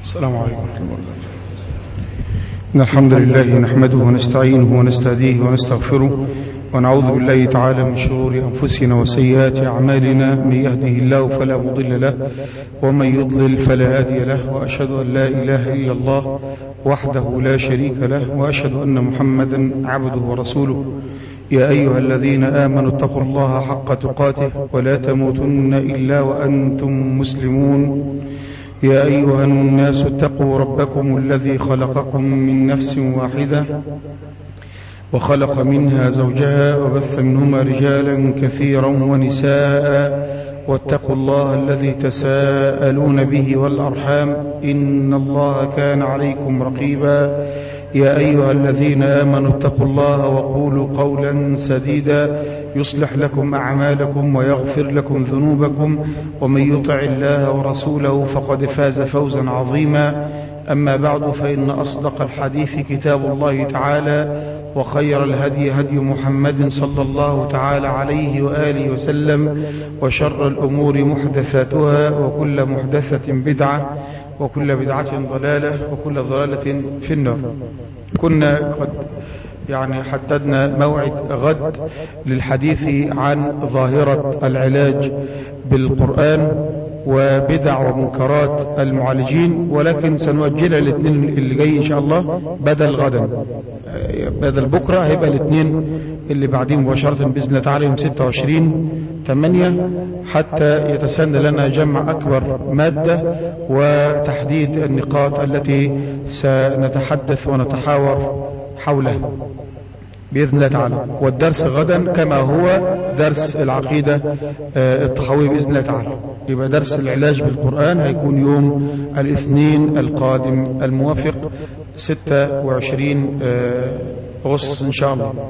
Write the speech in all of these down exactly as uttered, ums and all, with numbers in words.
السلام عليكم ورحمة الله وبركاته. إن الحمد لله نحمده ونستعينه ونستهديه ونستغفره ونعوذ بالله تعالى من شرور أنفسنا وسيئات أعمالنا. من يهده الله فلا مضل له ومن يضلل فلا هادي له، وأشهد أن لا إله إلا الله وحده لا شريك له، وأشهد أن محمدا عبده ورسوله. يا أيها الذين آمنوا اتقوا الله حق تقاته ولا تموتن إلا وأنتم مسلمون. يا أيها الناس اتقوا ربكم الذي خلقكم من نفس واحدة وخلق منها زوجها وبث منهما رجالا كثيرا ونساء، واتقوا الله الذي تساءلون به والأرحام إن الله كان عليكم رقيبا. يا أيها الذين آمنوا اتقوا الله وقولوا قولا سديدا يصلح لكم أعمالكم ويغفر لكم ذنوبكم، ومن يطع الله ورسوله فقد فاز فوزا عظيما. أما بعد، فإن أصدق الحديث كتاب الله تعالى، وخير الهدي هدي محمد صلى الله تعالى عليه وآله وسلم، وشر الأمور محدثاتها، وكل محدثة بدعة، وكل بدعة ضلالة، وكل ضلالة في النار. كنا قد يعني حددنا موعد غد للحديث عن ظاهرة العلاج بالقرآن وبدع ومنكرات المعالجين، ولكن سنؤجلها الاثنين اللي جاي إن شاء الله، بدل غدا بدل بكرة هيبقى الاثنين اللي بعدين مباشرة بإذن الله تعالى يوم ستة وعشرين ثمانية، حتى يتسنى لنا جمع أكبر مادة وتحديد النقاط التي سنتحدث ونتحاور حولها بإذن الله تعالى. والدرس غدا كما هو درس العقيدة الطحاوية بإذن الله تعالى. يبقى درس العلاج بالقرآن هيكون يوم الاثنين القادم الموافق ستة وعشرين أغسطس إن شاء الله.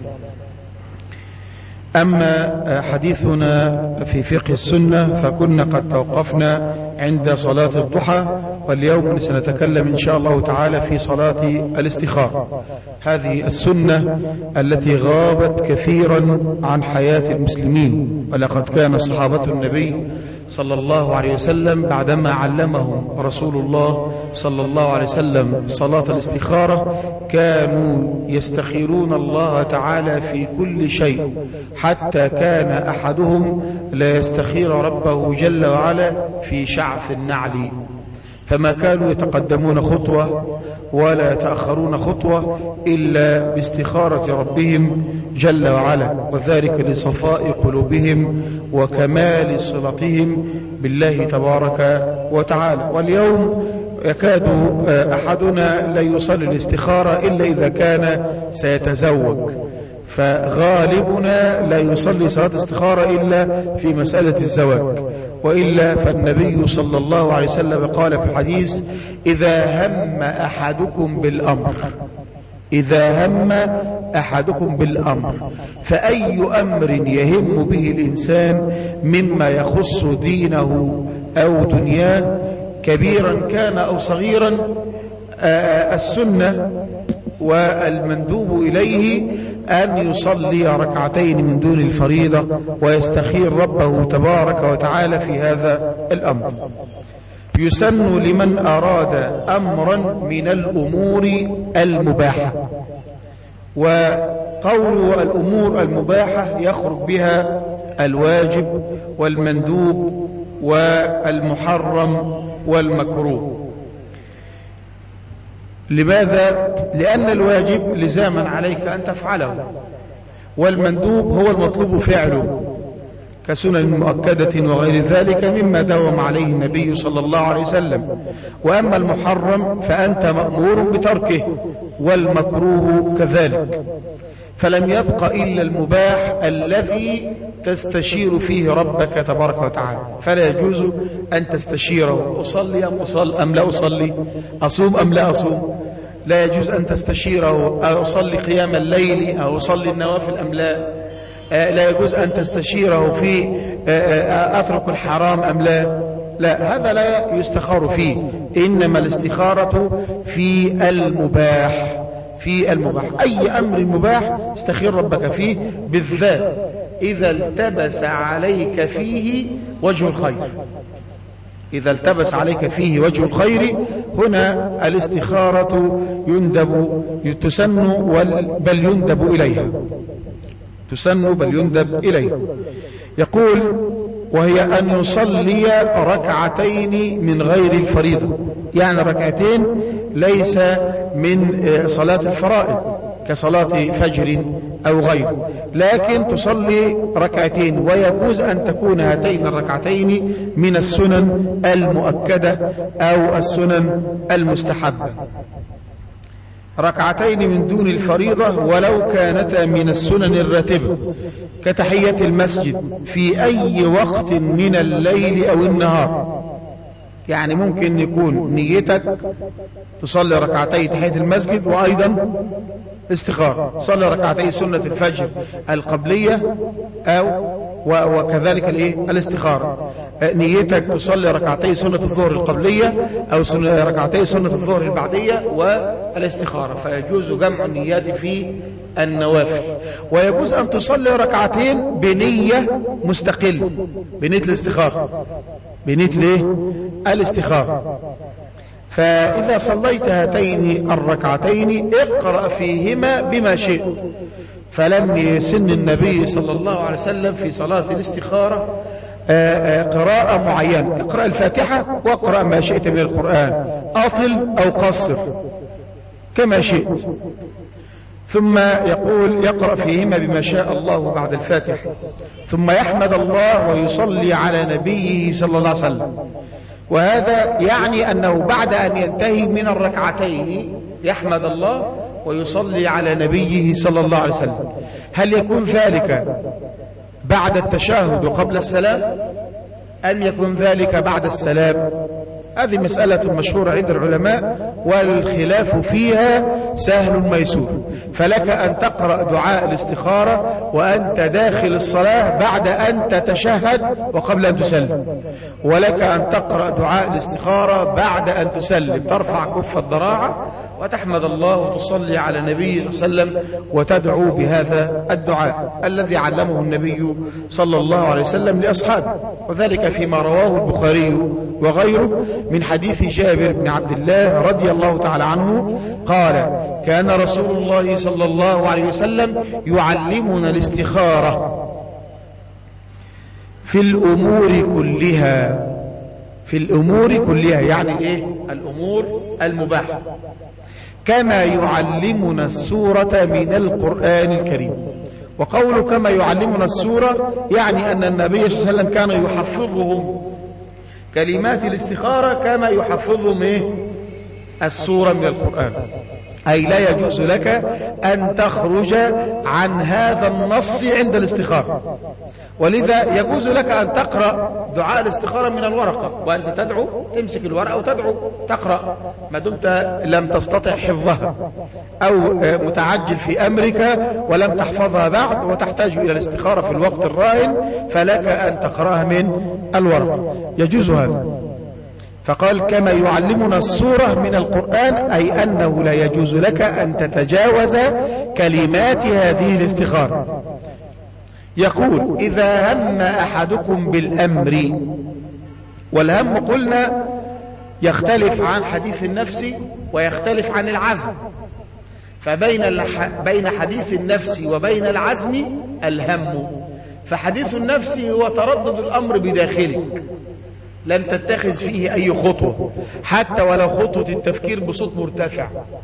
أما حديثنا في فقه السنة فكنا قد توقفنا عند صلاة الضحى، واليوم سنتكلم إن شاء الله تعالى في صلاة الاستخارة، هذه السنة التي غابت كثيرا عن حياة المسلمين. ولقد كان صحابة النبي صلى الله عليه وسلم بعدما علمهم رسول الله صلى الله عليه وسلم صلاة الاستخارة كانوا يستخيرون الله تعالى في كل شيء، حتى كان أحدهم لا يستخير ربه جل وعلا في شعف النعل، فما كانوا يتقدمون خطوة ولا يتأخرون خطوة إلا باستخارة ربهم جل وعلا، وذلك لصفاء قلوبهم وكمال صلتهم بالله تبارك وتعالى. واليوم يكاد أحدنا لا يصلي الاستخارة إلا إذا كان سيتزوج، فغالبنا لا يصلي صلاة استخارة إلا في مسألة الزواج، وإلا فالنبي صلى الله عليه وسلم قال في الحديث: إذا هم أحدكم بالأمر إذا هم أحدكم بالأمر فأي أمر يهم به الإنسان مما يخص دينه أو دنياه كبيرا كان أو صغيرا، السنة والمندوب إليه أن يصلي ركعتين من دون الفريضة ويستخير ربه تبارك وتعالى في هذا الأمر. يسن لمن أراد أمرا من الأمور المباحة، وقول الأمور المباحة يخرج بها الواجب والمندوب والمحرم والمكروه. لماذا؟ لأن الواجب لزاما عليك أن تفعله، والمندوب هو المطلوب فعله كسنن مؤكدة وغير ذلك مما داوم عليه النبي صلى الله عليه وسلم. وأما المحرم فأنت مأمور بتركه، والمكروه كذلك. فلم يبق إلا المباح الذي تستشير فيه ربك تبارك وتعالى، فلا يجوز أن تستشيره: أصلي أم أصل أم لا أصلي، أصوم أم لا أصوم. لا يجوز أن تستشيره: أصلي قيام الليل أو أصلي النوافل أم لا. لا يجوز أن تستشيره في أترك الحرام أم لا. لا، هذا لا يستخار فيه، إنما الاستخارة في المباح في المباح أي أمر مباح استخير ربك فيه، بالذات إذا التبس عليك فيه وجه الخير. إذا التبس عليك فيه وجه الخير. هنا الاستخارة يندب تسن بل يندب إليها، تسن بل يندب إليها. يقول: وهي أن يصلي ركعتين من غير الفريضة، يعني ركعتين ليس من صلاة الفرائض كصلاة فجر أو غيره، لكن تصلي ركعتين، ويجوز أن تكون هاتين الركعتين من السنن المؤكدة أو السنن المستحبة، ركعتين من دون الفريضة ولو كانتا من السنن الراتبة كتحية المسجد في أي وقت من الليل أو النهار. يعني ممكن يكون نيتك تصلي ركعتي تحية المسجد وأيضا استخارة، صلي ركعتي سنة الفجر القبلية أو وكذلك الايه الاستخارة. نيتك تصلي ركعتي سنة الظهر القبلية أو ركعتي سنة الظهر البعدية والاستخارة، فيجوز جمع النيات في النوافل. ويجوز أن تصلي ركعتين بنية مستقل، بنية الاستخارة، بنية الايه الاستخارة. فإذا صليت هاتين الركعتين اقرأ فيهما بما شئت، فلم يسن النبي صلى الله عليه وسلم في صلاة الاستخارة قراءة معينة، اقرأ الفاتحة واقرأ ما شئت من القرآن، أطل أو قصر كما شئت. ثم يقول: يقرأ فيهما بما شاء الله بعد الفاتحة، ثم يحمد الله ويصلي على نبيه صلى الله عليه وسلم. وهذا يعني أنه بعد أن ينتهي من الركعتين يحمد الله ويصلي على نبيه صلى الله عليه وسلم. هل يكون ذلك بعد التشهد وقبل السلام أم يكون ذلك بعد السلام؟ هذه مسألة مشهورة عند العلماء والخلاف فيها سهل ميسور. فلك أن تقرأ دعاء الاستخارة وأنت داخل الصلاة بعد أن تتشهد وقبل أن تسلم، ولك أن تقرأ دعاء الاستخارة بعد أن تسلم، ترفع كف الضراعة وتحمد الله وتصلي على النبي صلى الله عليه وسلم وتدعو بهذا الدعاء الذي علمه النبي صلى الله عليه وسلم لأصحابه، وذلك فيما رواه البخاري وغيره من حديث جابر بن عبد الله رضي الله تعالى عنه قال: كان رسول الله صلى الله عليه وسلم يعلمنا الاستخارة في الأمور كلها، في الأمور كلها يعني إيه؟ الأمور المباحة، كما يعلمنا السورة من القرآن الكريم. وقوله كما يعلمنا السورة يعني أن النبي صلى الله عليه وسلم كان يحفظهم كلمات الاستخارة كما يحفظهم إيه؟ السورة من القرآن، أي لا يجوز لك أن تخرج عن هذا النص عند الاستخارة. ولذا يجوز لك أن تقرأ دعاء الاستخارة من الورقة، وأنت تدعو تمسك الورقة وتدعو تقرأ ما دمت لم تستطع حفظها، أو متعجل في أمرك ولم تحفظها بعد وتحتاج إلى الاستخارة في الوقت الراهن، فلك أن تقرأها من الورقة، يجوز هذا. فقال كما يعلمنا السورة من القرآن، أي أنه لا يجوز لك أن تتجاوز كلمات هذه الاستخارة. يقول: إذا هم أحدكم بالأمر، والهم قلنا يختلف عن حديث النفس ويختلف عن العزم، فبين بين حديث النفس وبين العزم الهم. فحديث النفس هو تردد الأمر بداخلك، لن تتخذ فيه أي خطوة، حتى ولو خطوة التفكير بصوت مرتفع،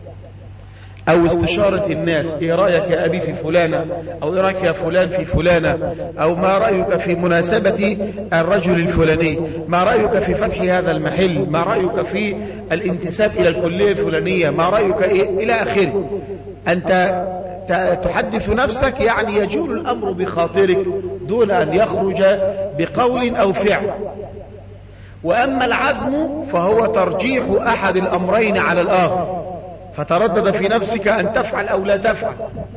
أو استشارة الناس، إيه رأيك يا أبي في فلانة، أو إيه رأيك يا فلان في فلانة، أو ما رأيك في مناسبة الرجل الفلاني، ما رأيك في فتح هذا المحل، ما رأيك في الانتساب إلى الكلية الفلانية، ما رأيك إيه إلى آخره. أنت تحدث نفسك، يعني يجول الأمر بخاطرك دون أن يخرج بقول أو فعل. وأما العزم فهو ترجيح أحد الأمرين على الآخر، فتردد في نفسك أن تفعل أو لا تفعل،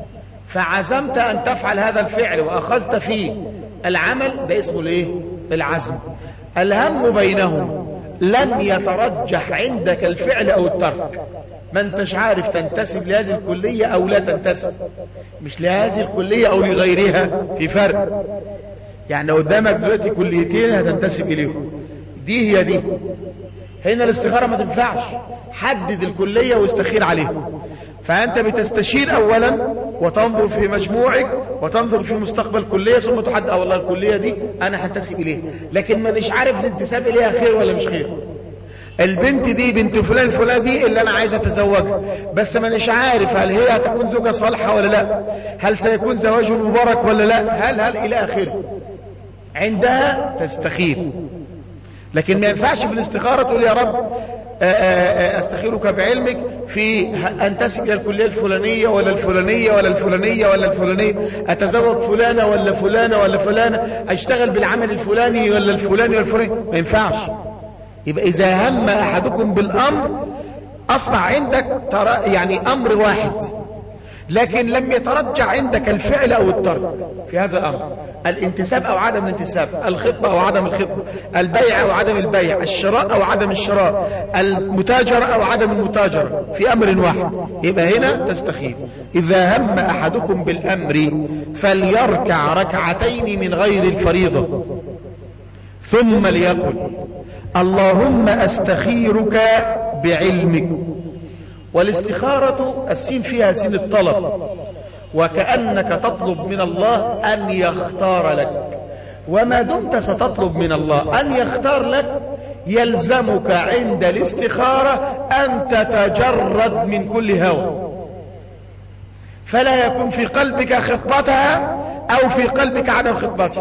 فعزمت أن تفعل هذا الفعل وأخذت فيه العمل، ده اسمه الايه؟ العزم. الهم بينهم لن يترجح عندك الفعل أو الترك، ما انتش عارف تنتسب لهذه الكلية أو لا تنتسب، مش لهذه الكلية أو لغيرها، في فرق. يعني قدامك دلوقتي كليتين هتنتسب إليهم، دي هي دي. هنا الاستخارة ما تنفعش، حدد الكلية واستخير عليها. فأنت بتستشير أولا وتنظر في مجموعك وتنظر في مستقبل الكلية، ثم تحدد والله الكلية دي أنا هنتسب إليه، لكن ما نش عارف الانتساب إليها خير ولا مش خير. البنت دي بنت فلان فلان دي اللي أنا عايز أتزوجها، بس ما نش عارف هل هي هتكون زوجة صالحة ولا لا، هل سيكون زواج مبارك ولا لا، هل هل إلى آخره. عندها تستخير. لكن ما ينفعش في الاستخارة تقول يا رب أستخيرك بعلمك في أنتسب إلى الكلية الفلانية ولا الفلانية ولا الفلانية ولا الفلانية، أتزوج فلانة ولا فلانة ولا فلانة، أشتغل بالعمل الفلاني ولا الفلاني ولا الفلاني. ما ينفعش. يبقى إذا هم أحدكم بالأمر أصبح عندك يعني أمر واحد، لكن لم يترجع عندك الفعل أو الترك في هذا الأمر، الانتساب أو عدم الانتساب، الخطبة أو عدم الخطبة، البيع أو عدم البيع، الشراء أو عدم الشراء، المتاجرة أو عدم المتاجرة، في أمر واحد. يبقى هنا تستخير. إذا هم أحدكم بالأمر فليركع ركعتين من غير الفريضة ثم ليقل اللهم أستخيرك بعلمك. والاستخارة السين فيها سين الطلب، وكأنك تطلب من الله أن يختار لك، وما دمت ستطلب من الله أن يختار لك يلزمك عند الاستخارة أن تتجرد من كل هوى، فلا يكون في قلبك خطبتها أو في قلبك عدم خطبتها.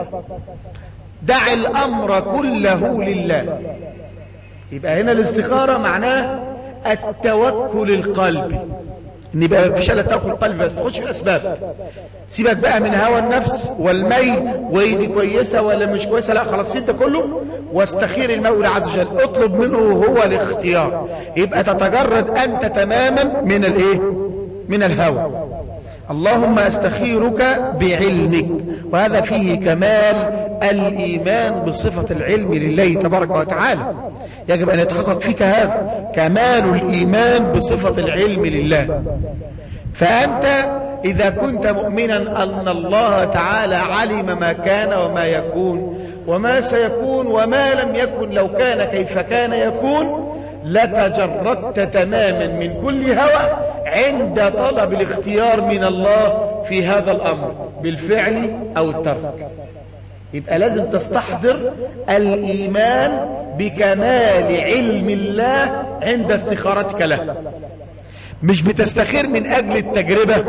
دع الأمر كله لله. يبقى هنا الاستخارة معناه التوكل القلبي، ان يبقى مفيش الا التوكل القلبي بس، تخش في الاسباب، سيبك بقى من هوى النفس والميل وايدي كويسه ولا مش كويسه، لا خلاص سيب ده كله واستخير المولى عز وجل، اطلب منه هو الاختيار. يبقى تتجرد انت تماما من الايه؟ من الهوى. اللهم استخيرك بعلمك، وهذا فيه كمال الإيمان بصفة العلم لله تبارك وتعالى. يجب أن يتحقق فيك هذا كمال الإيمان بصفة العلم لله. فأنت إذا كنت مؤمنا أن الله تعالى علم ما كان وما يكون وما سيكون وما لم يكن لو كان كيف كان يكون، لتجردت تماما من كل هوى عند طلب الاختيار من الله في هذا الأمر بالفعل أو الترك. يبقى لازم تستحضر الإيمان بكمال علم الله عند استخارتك له، مش بتستخير من أجل التجربة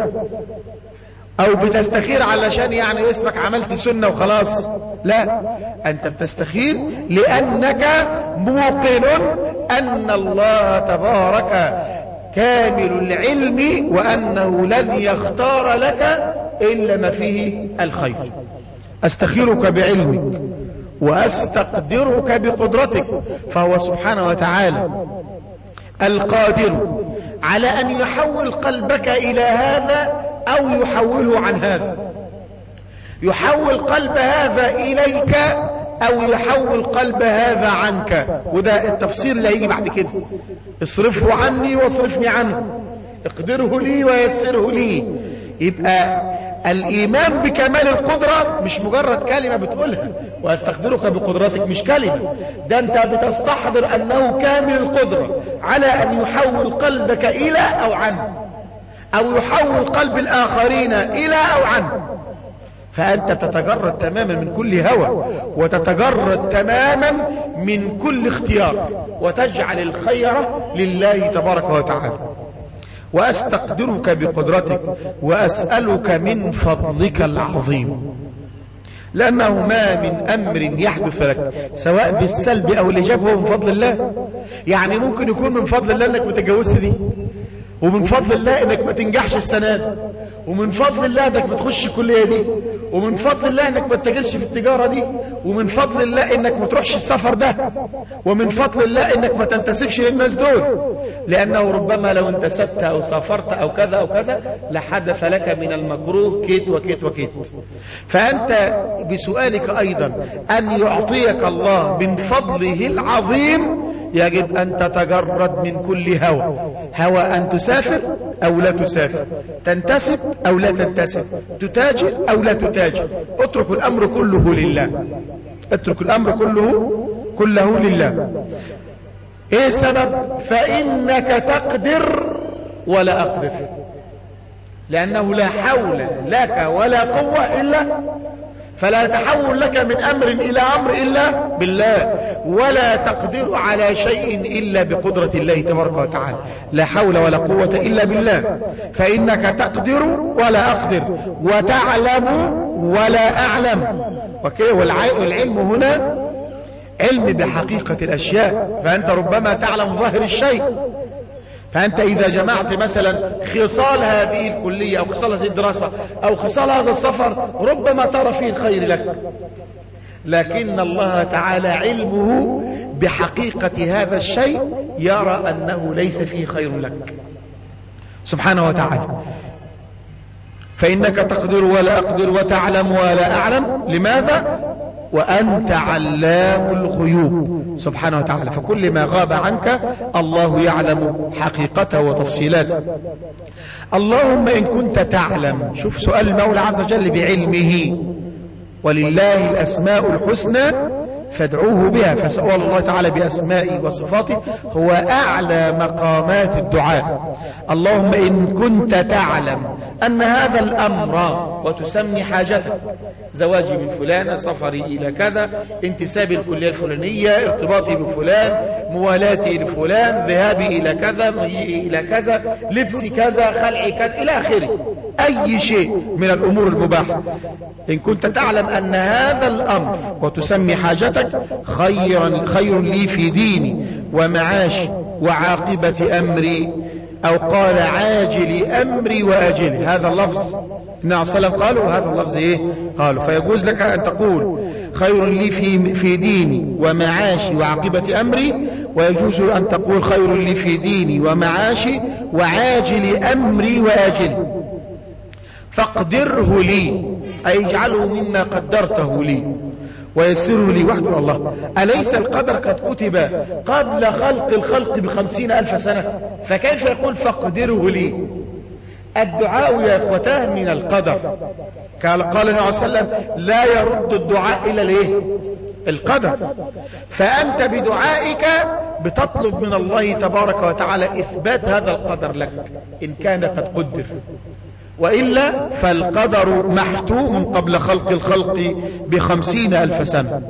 أو بتستخير علشان يعني اسمك عملت سنة وخلاص، لا، أنت بتستخير لأنك موقن أن الله تبارك كامل العلم وأنه لن يختار لك إلا ما فيه الخير. أستخيرك بعلمك وأستقدرك بقدرتك، فهو سبحانه وتعالى القادر على أن يحول قلبك إلى هذا أو يحوله عن هذا، يحول قلب هذا إليك أو يحول قلب هذا عنك. وده التفسير اللي هيجي بعد كده، اصرفه عني واصرفني عنه، اقدره لي ويسره لي. يبقى الإيمان بكمال القدرة مش مجرد كلمة بتقولها وأستقدرك بقدرتك، مش كلمة، ده أنت بتستحضر أنه كامل القدرة على أن يحول قلبك إلى أو عنه، أو يحول قلب الآخرين إلى أو عنه. فأنت تتجرد تماما من كل هوى، وتتجرد تماما من كل اختيار، وتجعل الخير لله تبارك وتعالى. وأستقدرك بقدرتك وأسألك من فضلك العظيم، لأنه ما من أمر يحدث لك سواء بالسلب أو الإيجاب هو من فضل الله. يعني ممكن يكون من فضل الله أنك متجوزت دي، ومن فضل الله أنك ما تنجحش السنة دي، ومن فضل الله أنك ما تخش الكلية دي، ومن فضل الله أنك ما تتاجرش في التجارة دي، ومن فضل الله أنك ما تروحش السفر ده، ومن فضل الله أنك ما تنتسبش للناس دول، لأنه ربما لو انتسبت أو سافرت أو كذا أو كذا لحدث لك من المكروه كيت وكيت وكيت. فأنت بسؤالك أيضا أن يعطيك الله من فضله العظيم يجب أن تتجرد من كل هوى، هوى أن تسافر أو لا تسافر، تنتسب أو لا تنتسب، تتاجر أو لا تتاجر، اترك الأمر كله لله، اترك الأمر كله كله لله. ايه السبب؟ فإنك تقدر ولا أقدر، لأنه لا حول لك ولا قوة إلا، فلا تحول لك من أمر إلى أمر إلا بالله، ولا تقدر على شيء إلا بقدرة الله تبارك وتعالى. لا حول ولا قوة إلا بالله. فإنك تقدر ولا أقدر، وتعلم ولا أعلم. والعلم هنا علم بحقيقة الأشياء، فأنت ربما تعلم ظاهر الشيء. فأنت إذا جمعت مثلا خصال هذه الكلية أو خصال هذه الدراسة أو خصال هذا السفر، ربما ترى فيه الخير لك، لكن الله تعالى علمه بحقيقة هذا الشيء يرى أنه ليس فيه خير لك سبحانه وتعالى. فإنك تقدر ولا أقدر، وتعلم ولا أعلم. لماذا؟ وأنت علام الغيوب سبحانه وتعالى، فكل ما غاب عنك الله يعلم حقيقته وتفصيلاته. اللهم إن كنت تعلم، شوف سؤال المولى عز وجل بعلمه، ولله الأسماء الحسنى فادعوه بها. فسأل الله تعالى بأسمائه وصفاته، هو أعلى مقامات الدعاء. اللهم إن كنت تعلم أن هذا الأمر، وتسمي حاجتك، زواجي من فلان، سفري إلى كذا، انتسابي الكلية الفلانية، ارتباطي بفلان، موالاتي لفلان، ذهابي إلى كذا، مجيئي إلى كذا، لبسي كذا، خلعي كذا، إلى آخره، أي شيء من الأمور المباحة. إن كنت تعلم أن هذا الأمر وتسمي حاجتك خيرا خير لي في ديني ومعاشي وعاقبة أمري، أو قال عاجل أمري وآجل، هذا اللفظ النبي صلى الله عليه وسلم قالوا، هذا اللفظ إيه؟ قالوا. فيجوز لك أن تقول خير لي في في ديني ومعاشي وعاقبة أمري، ويجوز أن تقول خير لي في ديني ومعاشي وعاجل أمري وآجل. فاقدره لي، أي اجعله مما قدرته لي، ويسره لي وحده. الله، أليس القدر قد كتب قبل خلق الخلق بخمسين ألف سنة؟ فكيف يقول فاقدره لي؟ الدعاء يا إخوتاه من القدر. قال قال النبي صلى الله عليه وسلم لا يرد الدعاء إلا ليه؟ القدر. فأنت بدعائك بتطلب من الله تبارك وتعالى إثبات هذا القدر لك إن كان قد قدر، وإلا فالقدر محتوم قبل خلق الخلق بخمسين ألف سنة.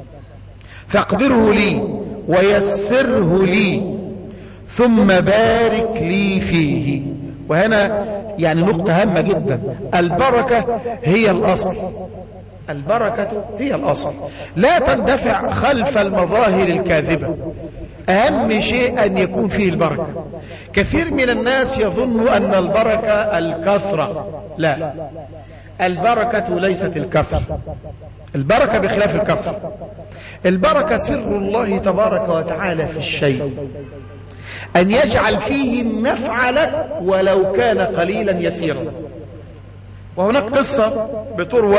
فاقدره لي ويسره لي ثم بارك لي فيه. وهنا يعني نقطة هامة جدا، البركة هي الأصل، البركة هي الأصل، لا تندفع خلف المظاهر الكاذبة. أهم شيء أن يكون فيه البركة. كثير من الناس يظن أن البركة الكثرة، لا، البركة ليست الكثرة، البركة بخلاف الكثرة. البركة سر الله تبارك وتعالى في الشيء، أن يجعل فيه النفع لك ولو كان قليلا يسيرا. وهناك قصة بتروى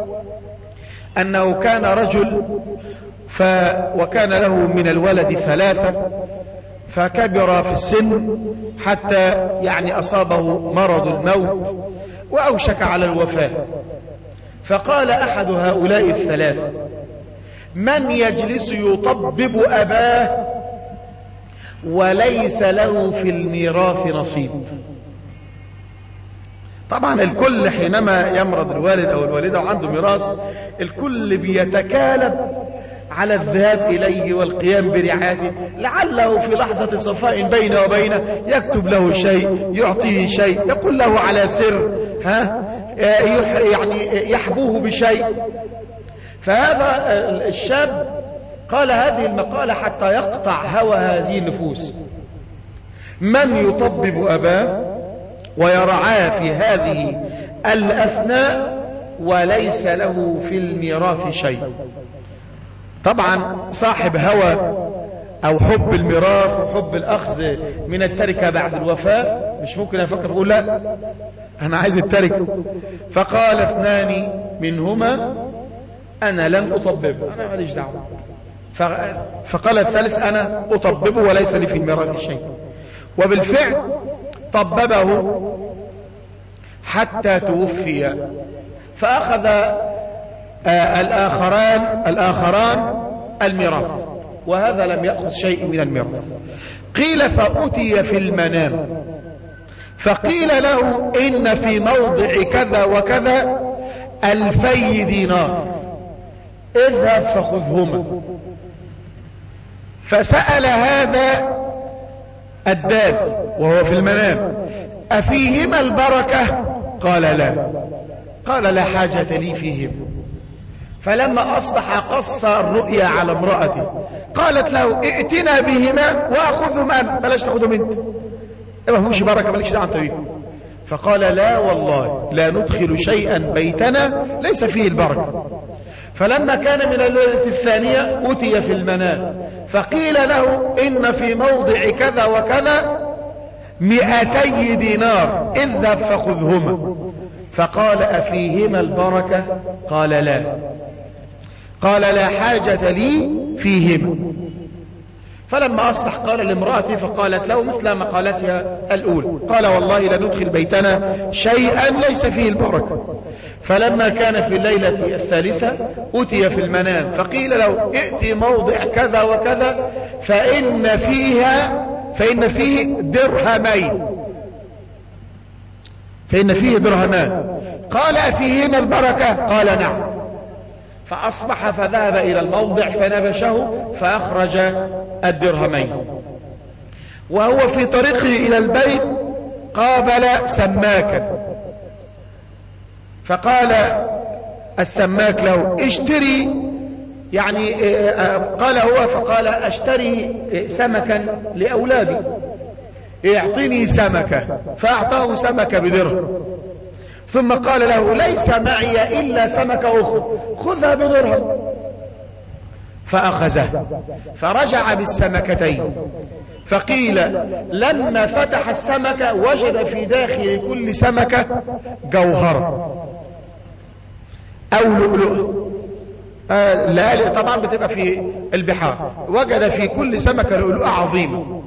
أنه كان رجل ف وكان له من الولد ثلاثة، فكبر في السن حتى يعني أصابه مرض الموت وأوشك على الوفاة. فقال أحد هؤلاء الثلاثة من يجلس يطبب أباه وليس له في الميراث نصيب؟ طبعا الكل حينما يمرض الوالد أو الوالدة وعنده ميراث، الكل بيتكالب على الذهاب إليه والقيام برعايته، لعله في لحظة صفاء بينه وبينه يكتب له شيء، يعطيه شيء، يقول له على سر، ها يعني يحبوه بشيء. فهذا الشاب قال هذه المقالة حتى يقطع هوى هذه النفوس: من يطبب أباه ويرعاه في هذه الأثناء وليس له في الميراث شيء. طبعا صاحب هوى أو حب الميراث وحب الأخذ من التركة بعد الوفاة مش ممكن يفكر يقول لا أنا عايز التركة. فقال اثنان منهما أنا لن أطبب، أنا ماليش دعوة. فقال الثالث أنا أطببه وليس لي في الميراث شيء. وبالفعل طببه حتى توفي. فأخذ آه الآخران الآخران الميراث وهذا لم يأخذ شيء من الميراث. قيل فأتي في المنام فقيل له إن في موضع كذا وكذا ألفي دينار اذهب فخذهما. فسأل هذا الدال وهو في المنام أفيهما البركة؟ قال لا. قال لا حاجة لي فيهما. فلما أصبح قص الرؤيا على امرأته قالت له ائتنا بهما وأخذهما، بلاش تأخذهم انت، ما فيهمش بركة، مالكش دعوة انت بيهم. فقال لا والله لا ندخل شيئا بيتنا ليس فيه البركة. فلما كان من الليلة الثانية أتي في المنام فقيل له إن في موضع كذا وكذا مئتي دينار اذهب فخذهما. فقال أفيهما البركة؟ قال لا. قال لا حاجة لي فيهما. فلما أصبح قال لامرأتي فقالت له مثل ما قالتها الأولى، قال والله لا ندخل بيتنا شيئا ليس فيه البركة. فلما كان في الليلة الثالثة أتي في المنام فقيل له ائتي موضع كذا وكذا فإن فيها فإن فيه درهمين فإن فيه درهمان. قال أفيهما البركة؟ قال نعم. فأصبح فذهب إلى الموضع فنبشه فأخرج الدرهمين. وهو في طريقه إلى البيت قابل سماكا فقال السماك له اشتري، يعني قال هو فقال اشتري سمكا لأولادي يعطيني سمكة، فأعطاه سمكة بدرهم. ثم قال له ليس معي إلا سمكة أخرى خذها بدرهم، فأخذها فرجع بالسمكتين. فقيل لما فتح السمكة وجد في داخل كل سمكة جوهرة أو لؤلؤة. آه لا طبعا بتبقى في البحار. وجد في كل سمكة لؤلؤة عظيمة.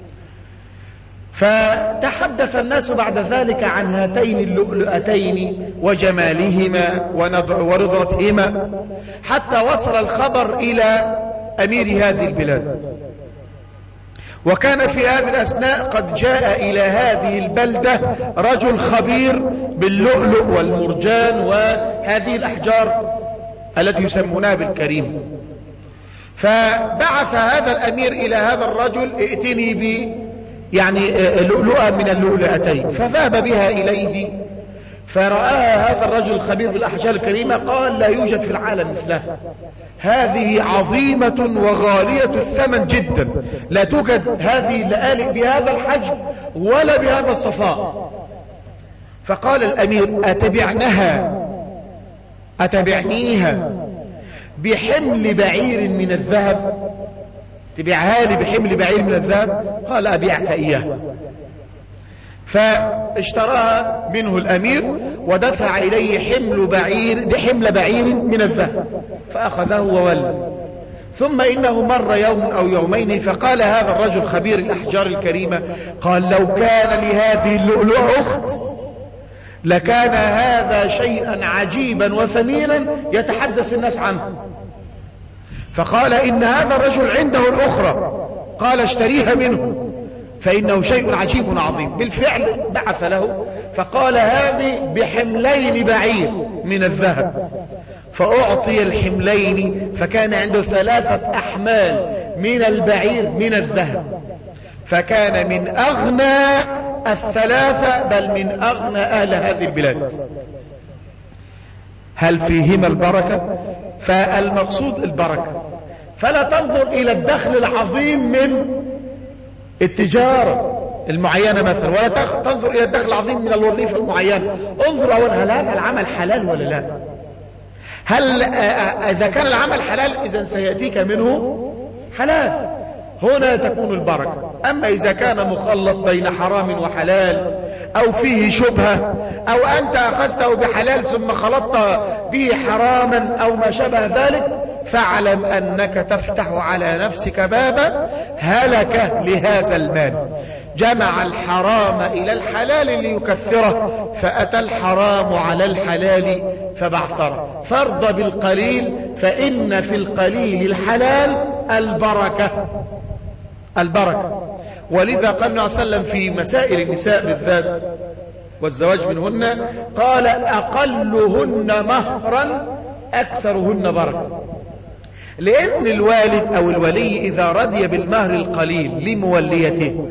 فتحدث الناس بعد ذلك عن هاتين اللؤلؤتين وجمالهما ونضرتهما حتى وصل الخبر إلى أمير هذه البلاد. وكان في هذه الأثناء قد جاء إلى هذه البلدة رجل خبير باللؤلؤ والمرجان وهذه الأحجار التي يسمونها بالكريم. فبعث هذا الأمير إلى هذا الرجل ائتني ب يعني لؤلؤة من اللؤلؤتين. فذهب بها إليه فرآها هذا الرجل الخبير بالأحجار الكريمة قال لا يوجد في العالم مثلها، هذه عظيمة وغالية الثمن جدا، لا توجد هذه اللآلئ بهذا الحجم ولا بهذا الصفاء. فقال الأمير أتبعنها أتبعنيها بحمل بعير من الذهب؟ تبيعها لي بحمل بعير من الذهب؟ قال أبيعك إياه. فاشتراها منه الأمير ودفع إليه حمل بعير حمل بعير من الذهب فأخذه وولى. ثم إنه مر يوم أو يومين فقال هذا الرجل خبير الأحجار الكريمة قال لو كان لهذه اللؤلؤة أخت لكان هذا شيئا عجيبا وثمينا يتحدث الناس عنه. فقال إن هذا الرجل عنده الأخرى، قال اشتريها منه فإنه شيء عجيب عظيم. بالفعل بعث له فقال هذه بحملين بعير من الذهب، فأعطي الحملين فكان عنده ثلاثة أحمال من البعير من الذهب، فكان من أغنى الثلاثة بل من أغنى أهل هذه البلاد. هل فيهما البركة؟ فالمقصود البركة. فلا تنظر إلى الدخل العظيم من التجارة المعينة مثلا، ولا تنظر إلى الدخل العظيم من الوظيفة المعينة. انظر أولا هل هذا العمل حلال ولا لا؟ هل إذا كان العمل حلال إذن سيأتيك منه حلال، هنا تكون البركة. أما إذا كان مخلط بين حرام وحلال أو فيه شبهة أو أنت أخذته بحلال ثم خلطت به حراما أو ما شابه ذلك فاعلم أنك تفتح على نفسك بابا هلك لهذا المال. جمع الحرام إلى الحلال ليكثره فأتى الحرام على الحلال فبعثره. فارض بالقليل فإن في القليل الحلال البركة البركة ولذا قال النبي صلى الله عليه وسلم في مسائل النساء بالذات والزواج منهن قال أقلهن مهرا أكثرهن بركة، لأن الوالد أو الولي إذا رضي بالمهر القليل لموليته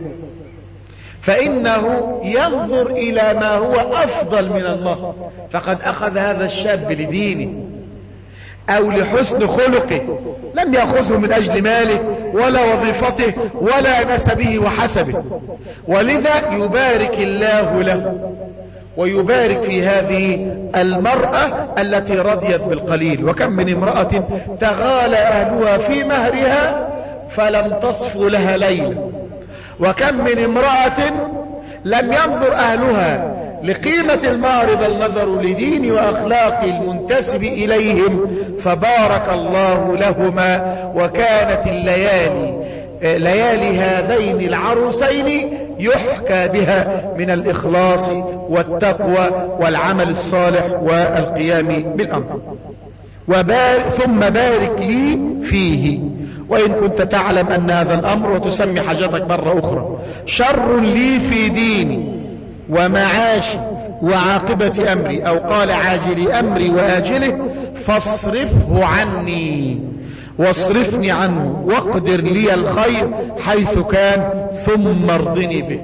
فإنه ينظر إلى ما هو أفضل من المهر، فقد أخذ هذا الشاب لدينه أو لحسن خلقه، لم يأخذه من أجل ماله ولا وظيفته ولا نسبه وحسبه، ولذا يبارك الله له ويبارك في هذه المرأة التي رضيت بالقليل. وكم من امرأة تغالى أهلها في مهرها فلم تصفو لها ليلة، وكم من امرأة لم ينظر أهلها لقيمة المهر بل نظروا لدين وأخلاق المنتسب إليهم فبارك الله لهما. وكانت الليالي ليالي هذين العروسين يحكى بها من الإخلاص والتقوى والعمل الصالح والقيام بالأمر. وبارك ثم بارك لي فيه، وإن كنت تعلم أن هذا الأمر وتسمي حاجتك مرة أخرى شر لي في ديني ومعاشي وعاقبة أمري، أو قال عاجل أمري وآجله، فاصرفه عني واصرفني عنه واقدر لي الخير حيث كان ثم ارضني به.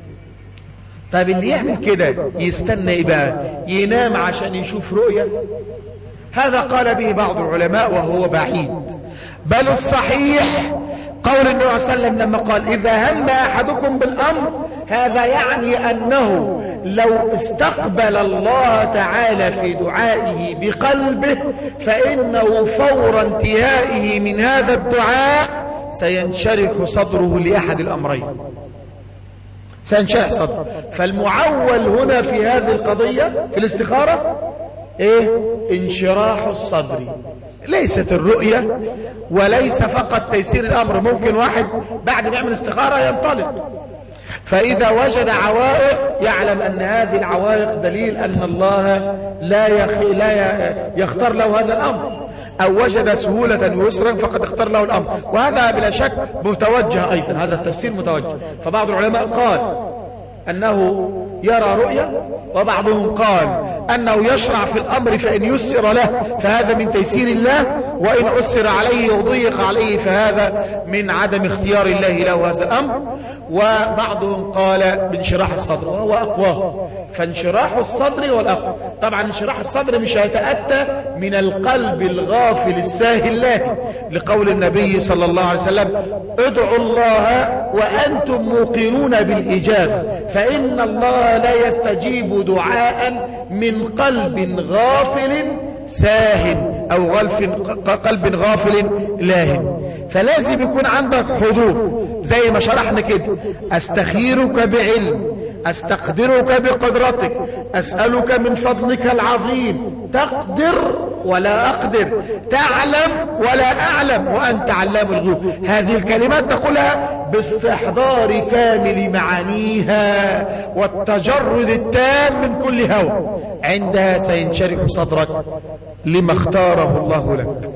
طيب اللي يعمل كده يستنى ايه بقى؟ ينام عشان يشوف رؤية؟ هذا قال به بعض العلماء وهو بعيد، بل الصحيح قول النبي صلى الله عليه وسلم لما قال إذا هم أحدكم بالأمر، هذا يعني أنه لو استقبل الله تعالى في دعائه بقلبه فإنه فور انتهائه من هذا الدعاء سينشرح صدره لأحد الأمرين، سينشرح صدره. فالمعول هنا في هذه القضية في الاستخارة إيه؟ انشراح الصدر، ليست الرؤية وليس فقط تيسير الأمر. ممكن واحد بعد ما يعمل استخارة ينطلق، فإذا وجد عوائق يعلم أن هذه العوائق دليل أن الله لا, يخ... لا يختار له هذا الأمر، أو وجد سهولة ويسرا فقد اختار له الأمر، وهذا بلا شك متوجه أيضا، هذا التفسير متوجه. فبعض العلماء قال أنه يرى رؤيا، وبعضهم قال أنه يشرع في الأمر فإن يسر له فهذا من تيسير الله، وإن أسر عليه وضيق عليه فهذا من عدم اختيار الله له هذا الأمر. وبعضهم قال بانشراح الصدر وهو أقواه، فانشراح الصدر والأقوى. طبعا انشراح الصدر مش هيتأتى من القلب الغافل الساهل الله، لقول النبي صلى الله عليه وسلم ادعوا الله وأنتم موقنون بالإجابة، فإن الله لا يستجيب دعاء من قلب غافل ساهن أو قلب غافل لاهن. فلازم يكون عندك حضور زي ما شرحنا كده، استخيرك بعلم، استقدرك بقدرتك، أسألك من فضلك العظيم، تقدر ولا أقدر، تعلم ولا أعلم، وأنت علام الغيوب. هذه الكلمات تقولها باستحضار كامل معانيها والتجرد التام من كل هوى، عندها سينشرح صدرك لما اختاره الله لك.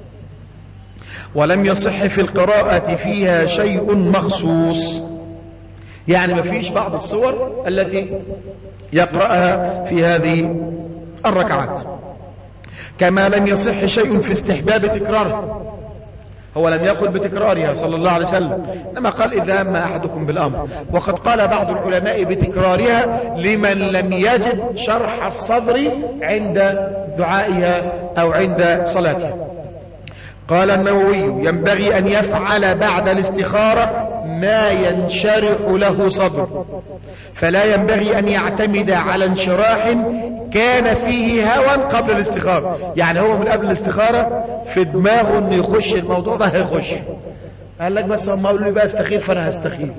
ولم يصح في القراءة فيها شيء مخصوص، يعني ما فيش بعض الصور التي يقرأها في هذه الركعات، كما لم يصح شيء في استحباب تكرارها. هو لم يقل بتكرارها صلى الله عليه وسلم، إنما قال إذا هم أحدكم بالأمر. وقد قال بعض العلماء بتكرارها لمن لم يجد شرح الصدر عند دعائها أو عند صلاتها. قال النووي ينبغي أن يفعل بعد الاستخارة ما ينشرح له صدره، فلا ينبغي أن يعتمد على انشراح كان فيه هوى قبل الاستخارة. يعني هو من قبل الاستخارة في دماغه أنه يخش الموضوع ده، هيخش قال لك بس هم قالوا لي بقى استخير فأنا هستخير،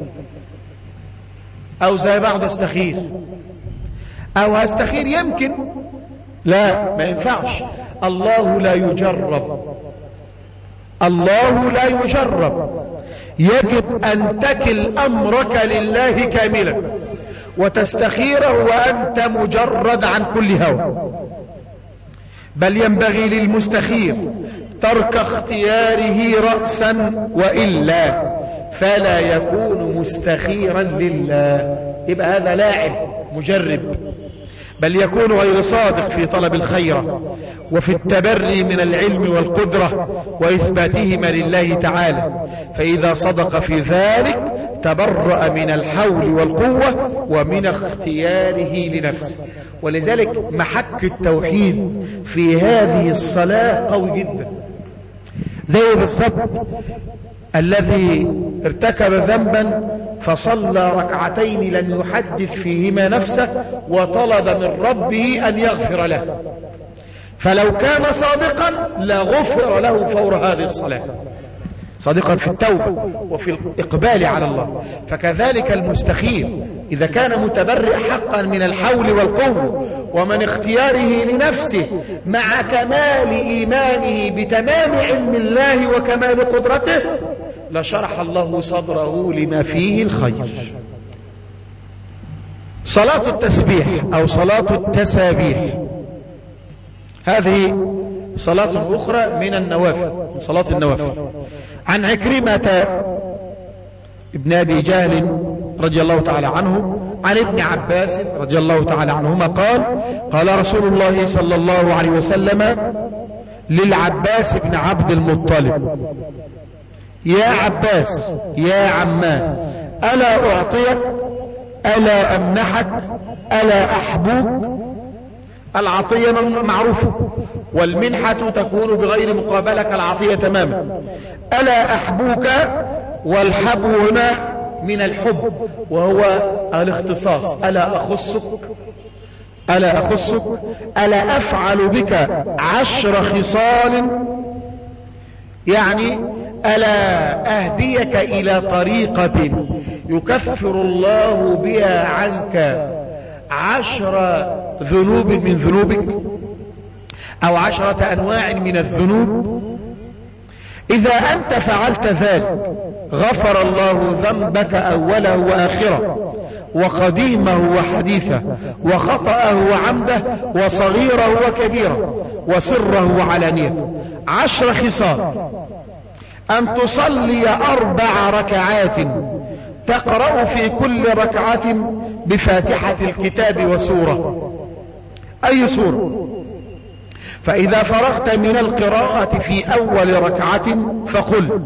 أو زي بعض استخير، أو هستخير يمكن. لا، ما ينفعش. الله لا يجرب، الله لا يجرب. يجب أن تكل أمرك لله كاملا وتستخيره وأنت مجرد عن كل هوى. بل ينبغي للمستخير ترك اختياره رأسا وإلا فلا يكون مستخيرا لله. يبقى هذا لاعب مجرب، بل يكون غير صادق في طلب الخير وفي التبري من العلم والقدرة وإثباتهما لله تعالى، فإذا صدق في ذلك تبرأ من الحول والقوة ومن اختياره لنفسه. ولذلك محك التوحيد في هذه الصلاة قوي جدا، زي بالضبط الذي ارتكب ذنبا فصلى ركعتين لم يحدث فيهما نفسه وطلب من ربه أن يغفر له، فلو كان صادقا لغفر له فور هذه الصلاة، صادقا في التوبة وفي الإقبال على الله. فكذلك المستخير إذا كان متبرئ حقا من الحول والقوة ومن اختياره لنفسه مع كمال إيمانه بتمام علم الله وكمال قدرته لشرح الله صدره لما فيه الخير. صلاة التسبيح أو صلاة التسابيح هذه صلاة أخرى من النوافل، من صلاة النوافل. عن عكرمة ابن أبي جهل رضي الله تعالى عنه عن ابن عباس رضي الله تعالى عنهما قال قال رسول الله صلى الله عليه وسلم للعباس بن عبد المطلب: يا عباس يا عماه، ألا أعطيك، ألا أمنحك، ألا أحبوك؟ العطية معروفة، والمنحة تكون بغير مقابلة كالعطية تماما. ألا أحبوك، والحب هنا من الحب وهو الاختصاص. ألا أخصك، ألا أخصك، ألا أفعل بك عشر خصال، يعني ألا أهديك إلى طريقة يكفر الله بها عنك عشر ذنوب من ذنوبك أو عشرة أنواع من الذنوب. إذا أنت فعلت ذلك غفر الله ذنبك أوله وآخره وقديمه وحديثه وخطأه وعمده وصغيره وكبيره وسره وعلانيته. عشر خصال: أن تصلي أربع ركعات تقرأ في كل ركعة بفاتحة الكتاب وسورة، أي سورة، فإذا فرغت من القراءة في أول ركعة فقل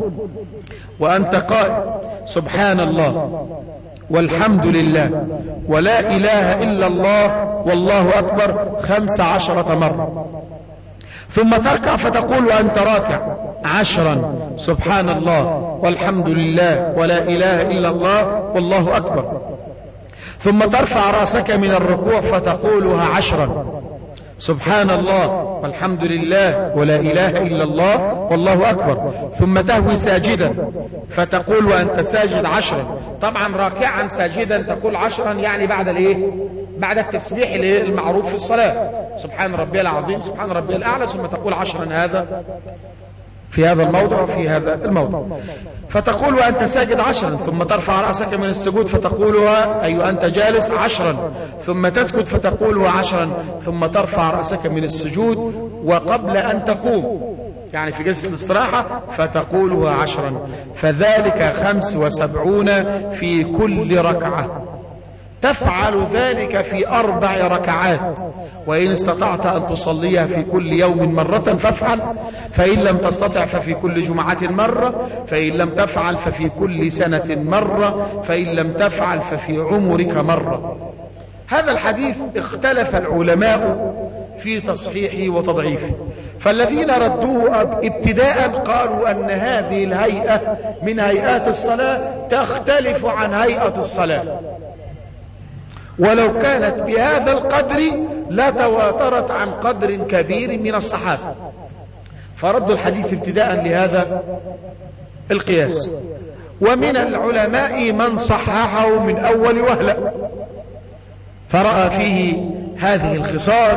وأنت قائم: سبحان الله والحمد لله ولا إله إلا الله والله أكبر خمس عشرة مرة. ثم تركع فتقول وأنت راكع عشرا: سبحان الله والحمد لله ولا إله إلا الله والله أكبر. ثم ترفع رأسك من الركوع فتقولها عشرا: سبحان الله والحمد لله ولا إله إلا الله والله أكبر. ثم تهوي ساجدا فتقول وأنت ساجد عشرا. طبعا راكعا ساجدا تقول عشرا، يعني بعد الايه؟ بعد التسبيح المعروف في الصلاة: سبحان ربي العظيم، سبحان ربي الأعلى. ثم تقول عشرا هذا في هذا الموضع وفي هذا الموضع. فتقول وأنت ساجد عشرا. ثم ترفع رأسك من السجود فتقولها أي أنت جالس عشرا. ثم تسجد فتقولها عشرا. ثم ترفع رأسك من السجود وقبل أن تقوم، يعني في جلسة الاستراحة، فتقولها عشرا. فذلك خمس وسبعون في كل ركعة. تفعل ذلك في أربع ركعات، وإن استطعت أن تصليها في كل يوم مرة فافعل، فإن لم تستطع ففي كل جمعة مرة، فإن لم تفعل ففي كل سنة مرة، فإن لم تفعل ففي عمرك مرة. هذا الحديث اختلف العلماء في تصحيحه وتضعيفه، فالذين ردوه ابتداء قالوا أن هذه الهيئة من هيئات الصلاة تختلف عن هيئة الصلاة، ولو كانت بهذا القدر لتواترت عن قدر كبير من الصحابة، فردوا الحديث ابتداء لهذا القياس. ومن العلماء من صححه من أول وهلة، فرأى فيه هذه الخصال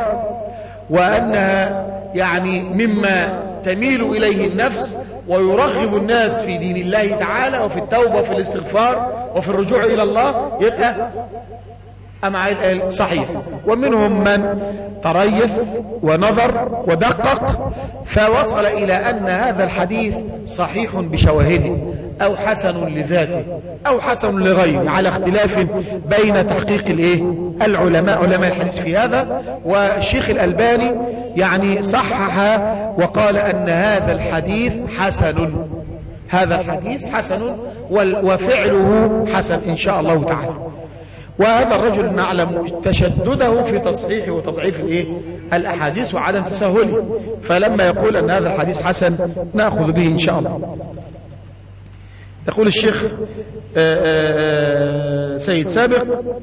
وأنها يعني مما تميل إليه النفس ويرغب الناس في دين الله تعالى وفي التوبة وفي الاستغفار وفي الرجوع إلى الله، يبقى أمع صحيح. ومنهم من تريث ونظر ودقق فوصل إلى أن هذا الحديث صحيح بشواهده أو حسن لذاته أو حسن لغيره، على اختلاف بين تحقيق الإيه؟ العلماء علماء الحديث في هذا. والشيخ الألباني يعني صحح وقال أن هذا الحديث حسن، هذا الحديث حسن وفعله حسن إن شاء الله تعالى. وهذا الرجل نعلم تشدده في تصحيح وتضعيف الايه الاحاديث وعدم تساهله، فلما يقول ان هذا الحديث حسن ناخذ به ان شاء الله. يقول الشيخ سيد سابق: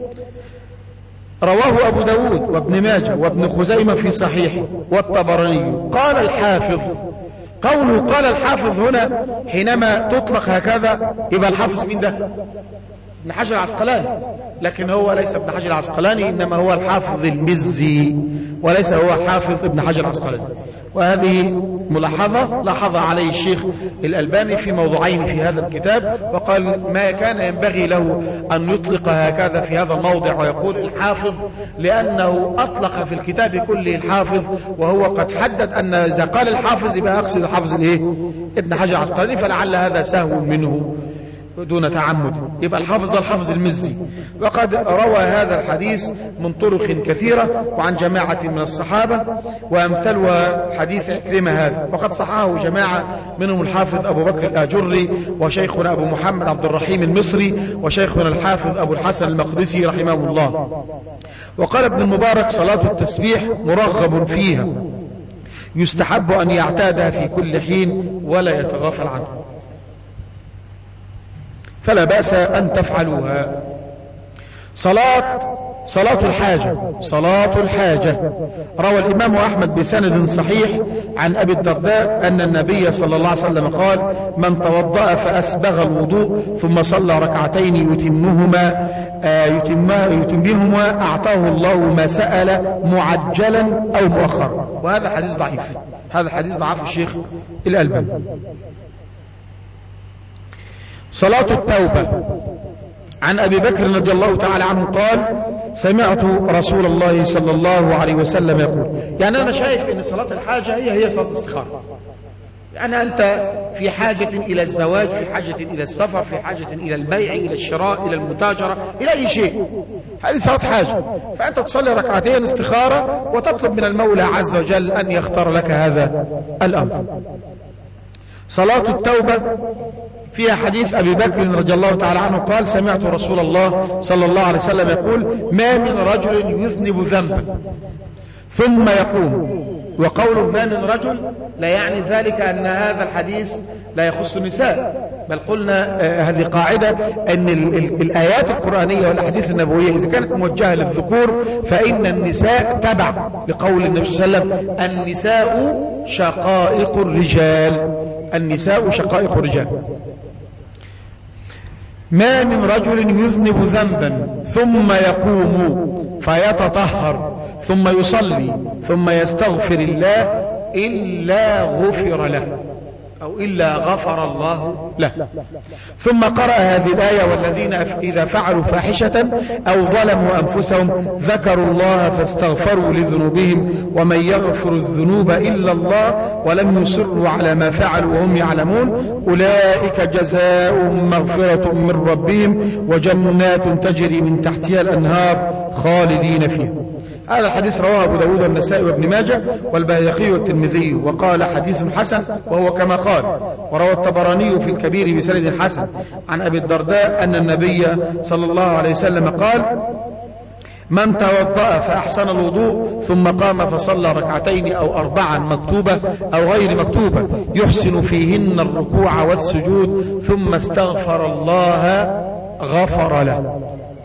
رواه أبو داود وابن ماجه وابن خزيمة في صحيحه والطبراني. قال الحافظ، قوله قال الحافظ هنا حينما تطلق هكذا يبقى الحافظ مين ده؟ ابن حجر العسقلاني، لكن هو ليس ابن حجر العسقلاني، إنما هو الحافظ المزي وليس هو حافظ ابن حجر العسقلاني. وهذه ملاحظة لاحظ عليه الشيخ الألباني في موضوعين في هذا الكتاب، وقال ما كان ينبغي له أن يطلق هكذا في هذا الموضع ويقول الحافظ، لأنه أطلق في الكتاب كله الحافظ، وهو قد حدد أن إذا قال الحافظ يبقى أقصد الحافظ الإيه؟ ابن حجر العسقلاني، فلعل هذا سهو منه دون تعمد، يبقى الحافظ الحافظ المزي. وقد روى هذا الحديث من طرق كثيرة وعن جماعة من الصحابة، وأمثلها حديث عكرمة هذا، وقد صححه جماعة منهم الحافظ أبو بكر الآجري وشيخنا أبو محمد عبد الرحيم المصري وشيخنا الحافظ أبو الحسن المقدسي رحمه الله. وقال ابن المبارك: صلاة التسبيح مرغب فيها، يستحب أن يعتادها في كل حين ولا يتغافل عنها، فلا بأس أن تفعلوها. صلاة صلاة الحاجة صلاة الحاجة روى الإمام أحمد بسند صحيح عن أبي الدرداء أن النبي صلى الله عليه وسلم قال: من توضأ فأسبغ الوضوء ثم صلى ركعتين يتمهما يتمهما أعطاه الله ما سأل معجلا أو مؤخرا. وهذا حديث ضعيف، هذا الحديث ضعف الشيخ الألباني. صلاة التوبة عن أبي بكر رضي الله تعالى عنه قال: سمعت رسول الله صلى الله عليه وسلم يقول. يعني أنا شايف أن صلاة الحاجة هي هي صلاة الاستخارة. يعني أنت في حاجة إلى الزواج، في حاجة إلى السفر، في حاجة إلى البيع، إلى الشراء، إلى المتاجرة، إلى أي شيء، هذه صلاة حاجة. فأنت تصلي ركعتين استخارة وتطلب من المولى عز وجل أن يختار لك هذا الأمر. صلاة التوبة فيها حديث أبي بكر رضي الله تعالى عنه قال: سمعت رسول الله صلى الله عليه وسلم يقول: ما من رجل يذنب ذنبا ثم يقوم. وقول ما من رجل لا يعني ذلك أن هذا الحديث لا يخص النساء، بل قلنا آه هذه قاعدة أن ال ال الآيات القرآنية والأحاديث النبوية إذا كانت موجهة للذكور فإن النساء تبع لقول النبي صلى الله عليه وسلم: النساء شقائق الرجال، النساء شقائق الرجال. ما من رجل يذنب ذنبا ثم يقوم فيتطهر ثم يصلي ثم يستغفر الله إلا غفر له أو إلا غفر الله له. ثم قرأ هذه الآية: والذين إذا فعلوا فاحشة أو ظلموا أنفسهم ذكروا الله فاستغفروا لذنوبهم ومن يغفر الذنوب إلا الله ولم يصروا على ما فعلوا وهم يعلمون أولئك جزاؤهم مغفرة من ربهم وجنات تجري من تحتها الأنهار خالدين فيها. هذا الحديث رواه أبو داود والنسائي وابن ماجه والبيهقي والترمذي وقال حديث حسن، وهو كما قال. وروى الطبراني في الكبير بسند حسن عن أبي الدرداء أن النبي صلى الله عليه وسلم قال: من توضأ فأحسن الوضوء ثم قام فصلى ركعتين أو أربعا مكتوبة أو غير مكتوبة يحسن فيهن الركوع والسجود ثم استغفر الله غفر له.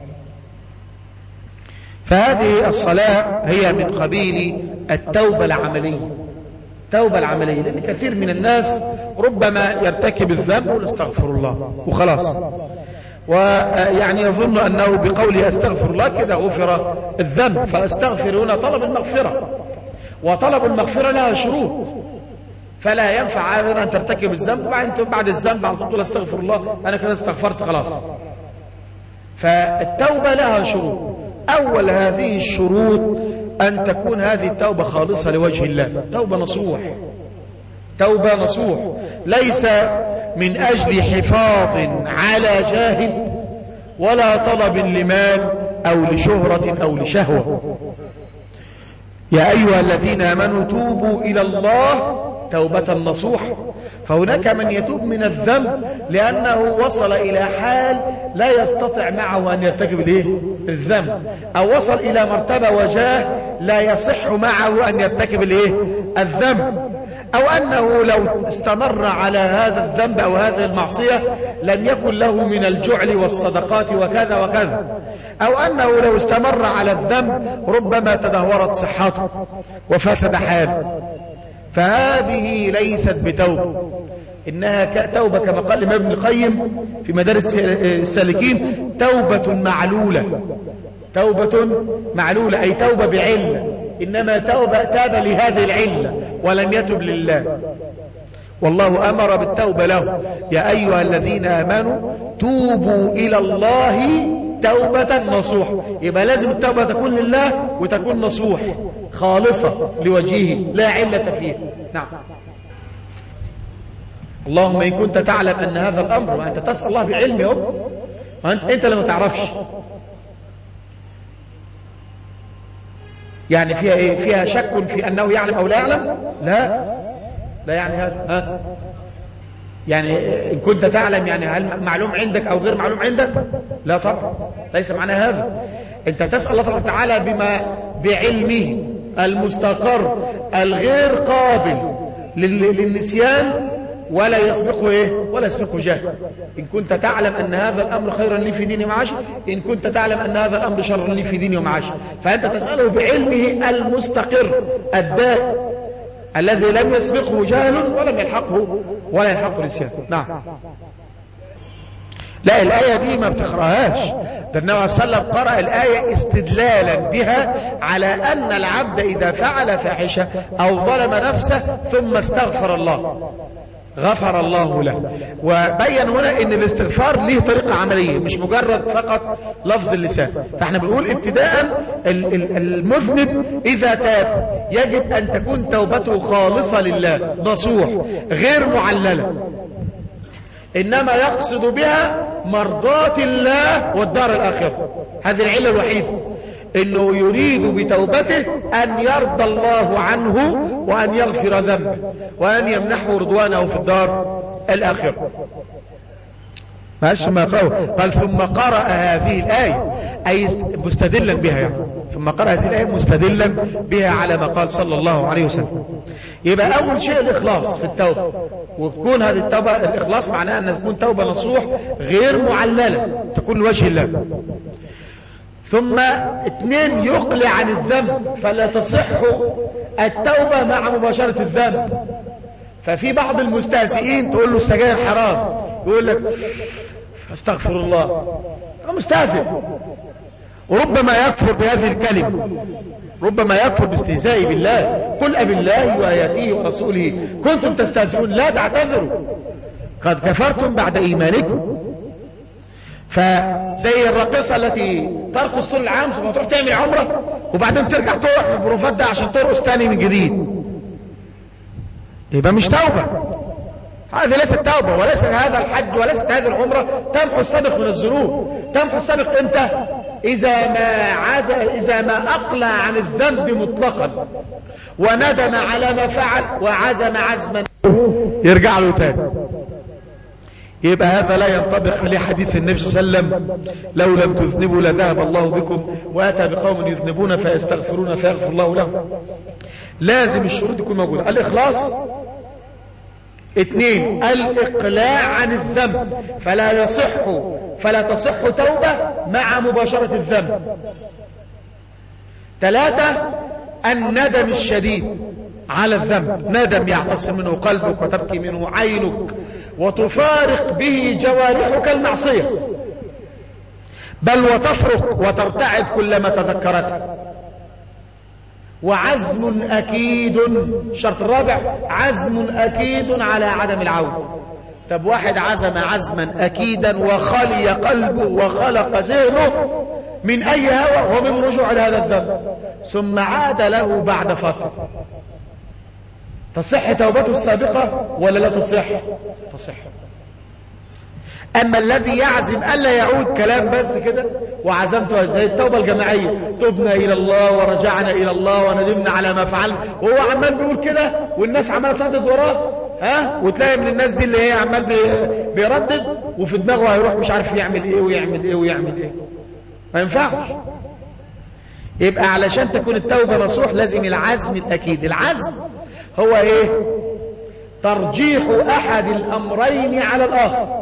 فهذه الصلاة هي من قبيل التوبة العملية، التوبة العملية، لأن كثير من الناس ربما يرتكب الذنب واستغفر الله وخلاص، ويعني يظن أنه بقوله أستغفر الله كذا غفر الذنب. فأستغفر هنا طلب المغفرة، وطلب المغفرة لها شروط، فلا ينفع أبدا أن ترتكب الذنب بعد الذنب على طول أستغفر الله أنا كذا استغفرت خلاص. فالتوبة لها شروط. أول هذه الشروط أن تكون هذه التوبة خالصة لوجه الله، توبة نصوح، توبة نصوح، ليس من أجل حفاظ على جاه ولا طلب لمال أو لشهرة أو لشهوة. يا أيها الذين آمنوا توبوا إلى الله توبة نصوح. فهناك من يتوب من الذنب لأنه وصل إلى حال لا يستطيع معه أن يرتكب الذنب، أو وصل إلى مرتبة وجاه لا يصح معه أن يرتكب الذنب، أو أنه لو استمر على هذا الذنب أو هذه المعصية لم يكن له من الجعل والصدقات وكذا وكذا، أو أنه لو استمر على الذنب ربما تدهورت صحته وفسد حاله. فهذه ليست بتوبة، إنها توبة كما قال ابن القيم في مدارس السالكين توبة معلولة، توبة معلولة أي توبة بعلة، إنما توبة تاب لهذه العلة ولم يتب لله. والله أمر بالتوبة له، يا أيها الذين آمنوا توبوا إلى الله توبة نصوح. يبقى لازم التوبة تكون لله وتكون نصوح خالصة لوجهه لا علة فيه. نعم. اللهم إن كنت تعلم أن هذا الأمر، وأنت تسأل الله بعلمه، أنت لما تعرفش يعني فيها إيه؟ فيها شك في أنه يعلم أو لا يعلم؟ لا لا يعني هذا ها؟ يعني إن كنت تعلم يعني هل معلوم عندك أو غير معلوم عندك؟ لا طبعا، ليس معنى هذا. أنت تسأل الله تعالى بما بعلمه المستقر الغير قابل للنسيان ولا يسبقه إيه؟ ولا يسبقه جهل. إن كنت تعلم أن هذا الأمر خيرا لي في ديني ومعاشي، إن كنت تعلم أن هذا الأمر شرا لي في ديني ومعاشي، فأنت تسأله بعلمه المستقر الدائم الذي لم يسبقه جهل ولم يلحقه ولا يلحقه نسيان. نعم. لا، الآية دي ما بتقرأهاش، ده النبي صلى الله عليه وسلم قرأ الآية استدلالا بها على أن العبد إذا فعل فاحشة أو ظلم نفسه ثم استغفر الله غفر الله له. وبين هنا ان الاستغفار له طريقة عملية، مش مجرد فقط لفظ اللسان. فاحنا بنقول ابتداء المذنب اذا تاب يجب ان تكون توبته خالصة لله نصوح غير معللة، انما يقصد بها مرضاة الله والدار الاخرة. هذه العلة الوحيدة، انه يريد بتوبته ان يرضى الله عنه وان يغفر ذنبه وان يمنحه رضوانه في الدار الاخره. ماشي ما قال قال ثم قرأ هذه الآية أي مستدلا بها، يعني ثم قرأ هذه الآية مستدلا بها على ما قال صلى الله عليه وسلم. يبقى أول شيء الإخلاص في التوبة، وتكون هذه التوبة الإخلاص معناها أن تكون توبة نصوح غير معللة، تكون لوجه الله. ثم اثنين يقلع عن الذنب، فلا تصح التوبة مع مباشرة الذنب. ففي بعض المستهزئين تقول له السجاير حرام، يقول لك استغفر الله، هو مستهزئ، وربما يكفر بهذه الكلمة، ربما يكفر باستهزائه بالله. قل أبي الله وآياته ورسوله كنتم تستهزئون لا تعتذروا قد كفرتم بعد إيمانكم. فزي الراقصة التي ترقص طول العام ثم تروح تعمل عمرة وبعدين ترجع تروح البروفات ده عشان ترقص تاني من جديد، يبقى مش توبة. هذه ليست توبة، وليس هذا الحج وليست هذه العمرة تمحو السابق من الذنوب. تمحو السابق امتى؟ إذا ما عز إذا ما أقلع عن الذنب مطلقا وندم على ما فعل وعزم عزما يرجع له تاني. يبقى هذا لا ينطبق عليه حديث النبي صلى الله عليه وسلم لو لم تذنبوا لذهب الله بكم وأتى بقوم يذنبون فيستغفرون فيغفر الله لهم. لازم الشروط يكون موجودة: الإخلاص، اثنين الإقلاع عن الذنب، فلا يصح فلا تصح توبة مع مباشرة الذنب. ثلاثة الندم الشديد على الذنب، ندم يعتصم منه قلبك وتبكي منه عينك وتفارق به جوارحك المعصية، بل وتفرق وترتعد كلما تذكرتها. وعزم أكيد، الشرط الرابع عزم أكيد على عدم العودة، طب واحد عزم عزما أكيدا وخلي قلبه وخلق ذهنه من أي هوى ومن رجوع لهذا الذنب ثم عاد له بعد فترة، تصح توبته السابقة ولا لا تصح؟ تصح. أما الذي يعزم ألا يعود كلام بس كده وعزمته زي التوبة الجماعية، تبنا إلى الله ورجعنا إلى الله وندمنا على ما فعلنا، وهو عمال بيقول كده والناس عمالة تردد وراه، ها، وتلاقي من الناس دي اللي هي عمال بيردد وفي دماغه هيروح مش عارف يعمل إيه ويعمل إيه ويعمل إيه. ما ينفعش. يبقى علشان تكون التوبة نصوح لازم العزم الأكيد. العزم هو إيه؟ ترجيح أحد الأمرين على الآخر.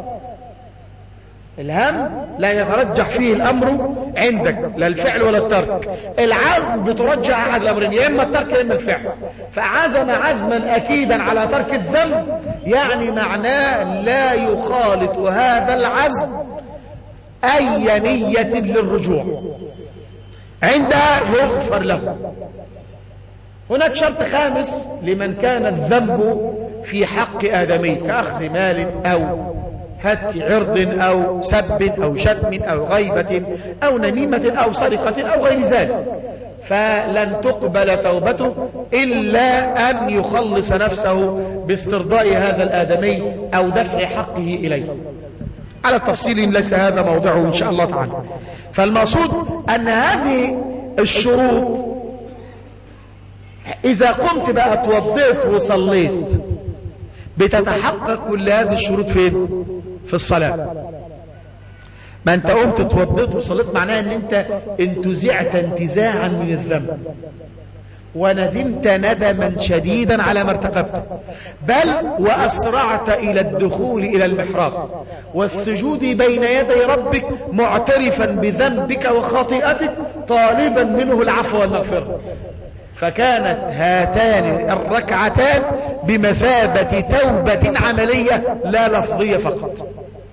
الهم لا يترجح فيه الأمر عندك، لا الفعل ولا الترك. العزم بترجح أحد الأمرين، يا إما الترك يا إما الفعل. فعزم عزما أكيدا على ترك الذنب يعني معناه لا يخالط هذا العزم أي نية للرجوع، عندها يغفر له. هناك شرط خامس لمن كان الذنب في حق آدمي كأخذ مال أو هتك عرض أو سب أو شتم أو غيبة أو نميمة أو سرقة أو غير ذلك، فلن تقبل توبته إلا أن يخلص نفسه باسترضاء هذا الآدمي أو دفع حقه إليه. على التفصيل ليس هذا موضعه إن شاء الله تعالى. فالمقصود أن هذه الشروط إذا قمت بقى توضيت وصليت بتتحقق كل هذه الشروط فين؟ في الصلاة. ما أنت قمت توضيت وصليت معناه أن أنت انتزعت انتزاعا من الذنب وندمت ندما شديدا على ما ارتكبته، بل وأسرعت إلى الدخول إلى المحراب والسجود بين يدي ربك معترفا بذنبك وخطيئتك طالبا منه العفو والمغفرة. فكانت هاتان الركعتان بمثابة توبة عملية لا لفظية فقط.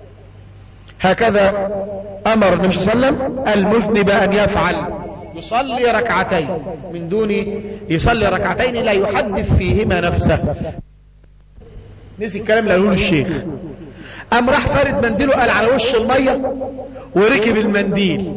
هكذا أمر النبي صلى الله عليه وسلم المذنب أن يفعل، يصلي ركعتين من دون يصلي ركعتين لا يحدث فيهما نفسه. نسي الكلام اللي قاله الشيخ، قام راح فارد منديله قال على وش المية وركب المنديل،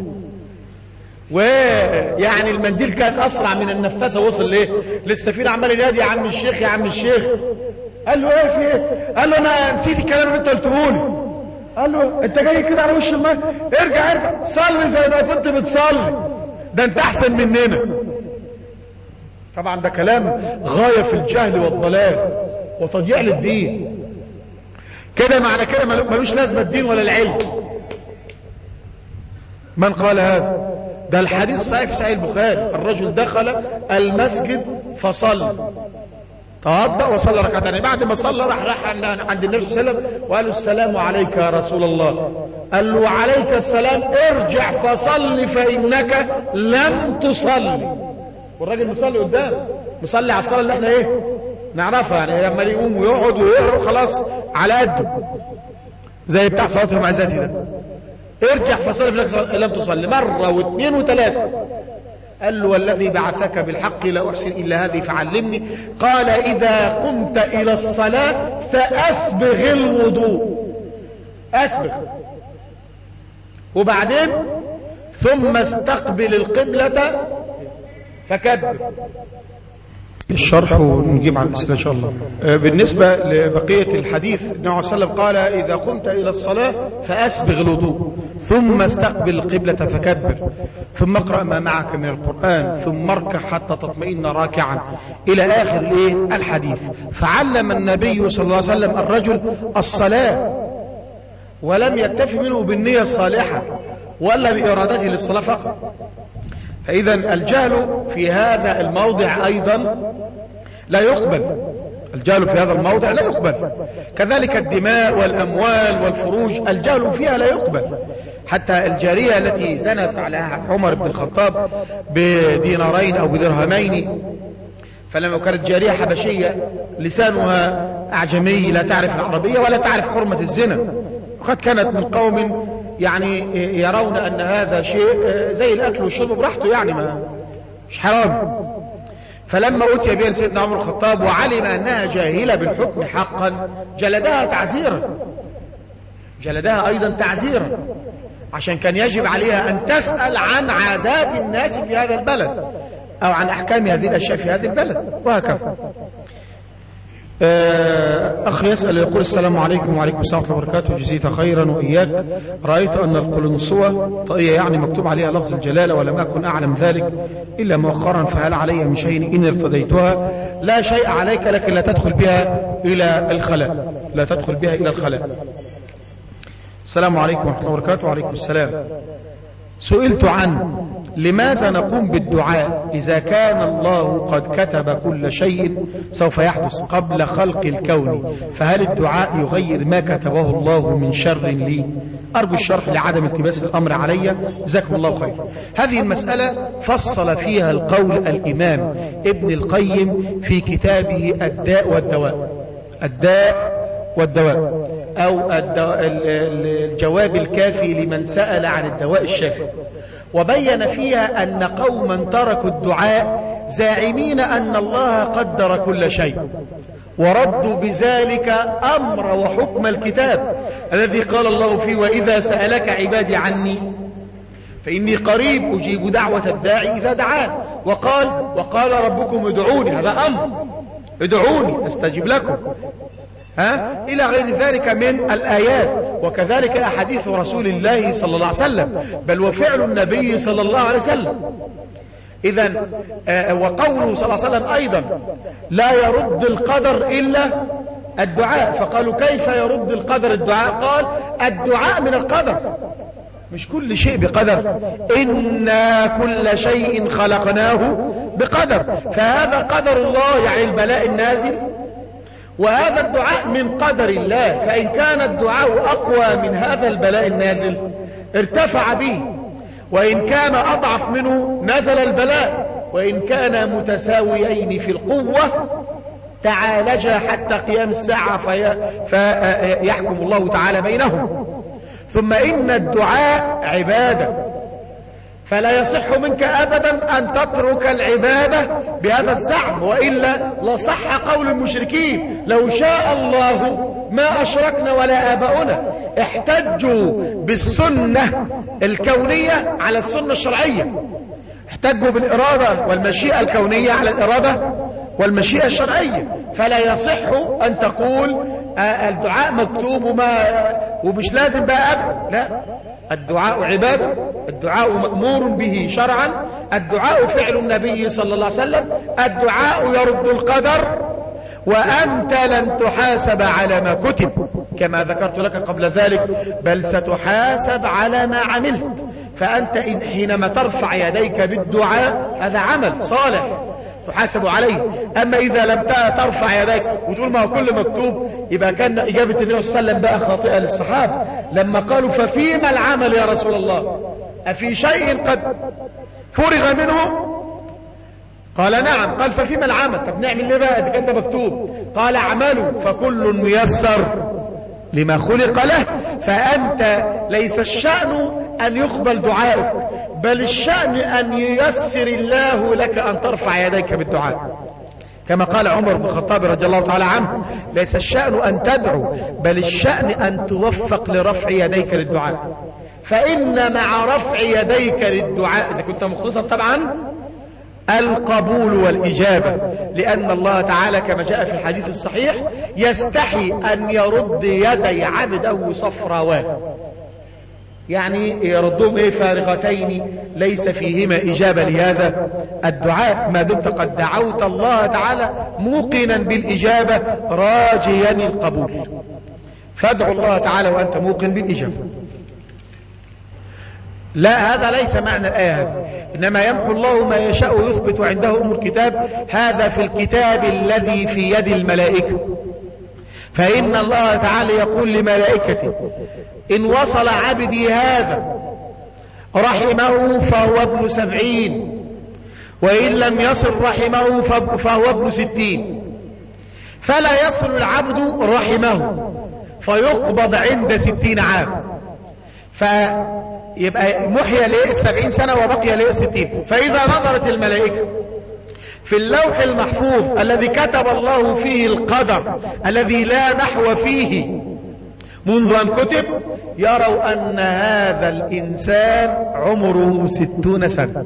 ويعني المنديل كان أسرع من النفاسة، وصل ليه للسفينة عمال ينادي يا عم الشيخ يا عم الشيخ. قال له ايه في ايه؟ قال له انا نسيت الكلام اللي انت قلته لي. قال له انت جاي كده على وش الماء؟ ارجع ارجع صلي زي ما كنت بتصلي، ده انت احسن مننا. طبعا ده كلام غاية في الجهل والضلال وتضييع للدين. كده معنى كده ملوش لازمة الدين ولا العلم. من قال هذا؟ ده الحديث صحيح في صحيح البخاري، الرجل دخل المسجد فصلى، توضأ وصلى ركعتين، بعد ما صلى راح راح عند النبي صلى الله عليه وسلم وقال له السلام عليك يا رسول الله. قال له عليك السلام، ارجع فصل فإنك لم تصلي. والراجل مصلي قدام، مصلي على الصلاة اللي احنا ايه نعرفها، يعني لما يقوم ويقعد ويقرأ خلاص على قده زي بتاع صلاة المعزات ده. ارجع فصل فإنك لم تصلي مرة واثنين وثلاثة. قال له والذي بعثك بالحق لا أحسن إلا هذه فعلمني. قال إذا قمت إلى الصلاة فأسبغ الوضوء، أسبغ، وبعدين ثم استقبل القبلة فكبر. الشرح ونجيب على الأسئلة إن شاء الله. بالنسبة لبقية الحديث النبي صلى الله عليه وسلم قال إذا قمت إلى الصلاة فأسبغ الوضوء ثم استقبل القبلة فكبر ثم اقرأ ما معك من القرآن ثم اركع حتى تطمئن راكعا إلى آخر إيه الحديث. فعلم النبي صلى الله عليه وسلم الرجل الصلاة ولم يكتفي منه بالنية الصالحة ولا بإرادته للصلاة فقط. فإذا الجهل في هذا الموضع أيضا لا يقبل، الجهل في هذا الموضع لا يقبل. كذلك الدماء والأموال والفروج الجهل فيها لا يقبل. حتى الجارية التي زنت على عمر بن الخطاب بدينارين أو بدرهمين، فلما كانت جارية حبشية لسانها أعجمي لا تعرف العربية ولا تعرف حرمة الزنا، وقد كانت من قوم يعني يرون أن هذا شيء زي الأكل والشرب براحته، يعني ما مش حرام. فلما أتي بها سيدنا عمر الخطاب وعلم أنها جاهلة بالحكم حقا جلدها تعزيرا جلدها أيضا تعزيرا، عشان كان يجب عليها أن تسأل عن عادات الناس في هذا البلد أو عن أحكام هذه الأشياء في هذا البلد وهكذا. أخ يسأل يقول: السلام عليكم. وعليكم السلام ورحمة الله وبركاته، جزيت خيرا وإياك. رأيت أن القلنسوة طائية يعني مكتوب عليها لفظ الجلالة ولم أكن أعلم ذلك إلا مؤخرا، فهل علي من شيء إن ارتديتها؟ لا شيء عليك، لكن لا تدخل بها إلى الخلاء، لا تدخل بها إلى الخلاء. السلام عليكم ورحمة الله وبركاته. وعليكم السلام. سئلت عن لماذا نقوم بالدعاء إذا كان الله قد كتب كل شيء سوف يحدث قبل خلق الكون، فهل الدعاء يغير ما كتبه الله من شر لي؟ أرجو الشرح لعدم التباس الأمر علي، جزاكم الله خير. هذه المسألة فصل فيها القول الإمام ابن القيم في كتابه الداء والدواء، الداء والدواء أو الجواب الكافي لمن سأل عن الدواء الشافي، وبين فيها أن قوما تركوا الدعاء زاعمين أن الله قدر كل شيء، وردوا بذلك أمر وحكم الكتاب الذي قال الله فيه: وإذا سألك عبادي عني فإني قريب أجيب دعوة الداعي إذا دعان. وقال وقال ربكم ادعوني، هذا أمر، ادعوني أستجب لكم، ها؟ إلى غير ذلك من الآيات، وكذلك أحاديث رسول الله صلى الله عليه وسلم، بل وفعل النبي صلى الله عليه وسلم. إذن آه وقوله صلى الله عليه وسلم أيضا: لا يرد القدر إلا الدعاء. فقالوا: كيف يرد القدر الدعاء؟ قال: الدعاء من القدر، مش كل شيء بقدر، إنا كل شيء خلقناه بقدر، فهذا قدر الله، يعني البلاء النازل، وهذا الدعاء من قدر الله. فإن كان الدعاء أقوى من هذا البلاء النازل ارتفع به، وإن كان أضعف منه نزل البلاء، وإن كان متساويين في القوة تعالجا حتى قيام الساعة فيحكم الله تعالى بينهم. ثم إن الدعاء عبادة، فلا يصح منك أبدا أن تترك العبادة بهذا الزعم، وإلا لصح قول المشركين: لو شاء الله ما أشركنا ولا آباؤنا. احتجوا بالسنة الكونية على السنة الشرعية، احتجوا بالإرادة والمشيئة الكونية على الإرادة والمشيئة الشرعية. فلا يصح أن تقول الدعاء مكتوب وما ومش لازم بقى أدعو، لا، الدعاء عبادة، الدعاء مأمور به شرعا، الدعاء فعل النبي صلى الله عليه وسلم، الدعاء يرد القدر، وأنت لن تحاسب على ما كتب كما ذكرت لك قبل ذلك، بل ستحاسب على ما عملت. فأنت حينما ترفع يديك بالدعاء هذا عمل صالح تحاسب عليه. أما إذا لم ترفع يديك وتقول ما هو كل مكتوب، يبقى كان إجابة النبي صلى الله عليه وسلم بقى خاطئة للصحابة لما قالوا: ففيما العمل يا رسول الله؟ أفي شيء قد فرغ منه؟ قال: نعم. قال: ففيما العمل؟ طب نعمل ليه بقى إذا كان ده مكتوب؟ قال: اعملوا فكل ميسر لما خلق له. فأنت ليس الشأن أن يقبل دعائك، بل الشأن أن ييسر الله لك أن ترفع يديك بالدعاء، كما قال عمر بن الخطاب رضي الله تعالى عنه: ليس الشأن أن تدعو، بل الشأن أن توفق لرفع يديك للدعاء. فإن مع رفع يديك للدعاء إذا كنت مخلصا طبعا القبول والإجابة، لأن الله تعالى كما جاء في الحديث الصحيح يستحي أن يرد يدي عبده صفراوان، يعني يردهم ايه؟ فارغتين ليس فيهما إجابة لهذا الدعاء، ما دمت قد دعوت الله تعالى موقنا بالإجابة راجيا القبول. فادعوا الله تعالى وأنت موقن بالإجابة. لا، هذا ليس معنى الآية هذه، إنما يمحو الله ما يشاء ويثبت عنده أم الكتاب. هذا في الكتاب الذي في يد الملائكة. فإن الله تعالى يقول لملائكته: إن وصل عبدي هذا رحمه فهو ابن سبعين، وإن لم يصل رحمه فهو ابن ستين. فلا يصل العبد رحمه فيقبض عند ستين عام، فيبقى محيا ليه السبعين سنة وبقي ليه الستين. فإذا نظرت الملائكة في اللوح المحفوظ الذي كتب الله فيه القدر الذي لا نحو فيه، منذ أن كتب يروا أن هذا الإنسان عمره ستون سنة،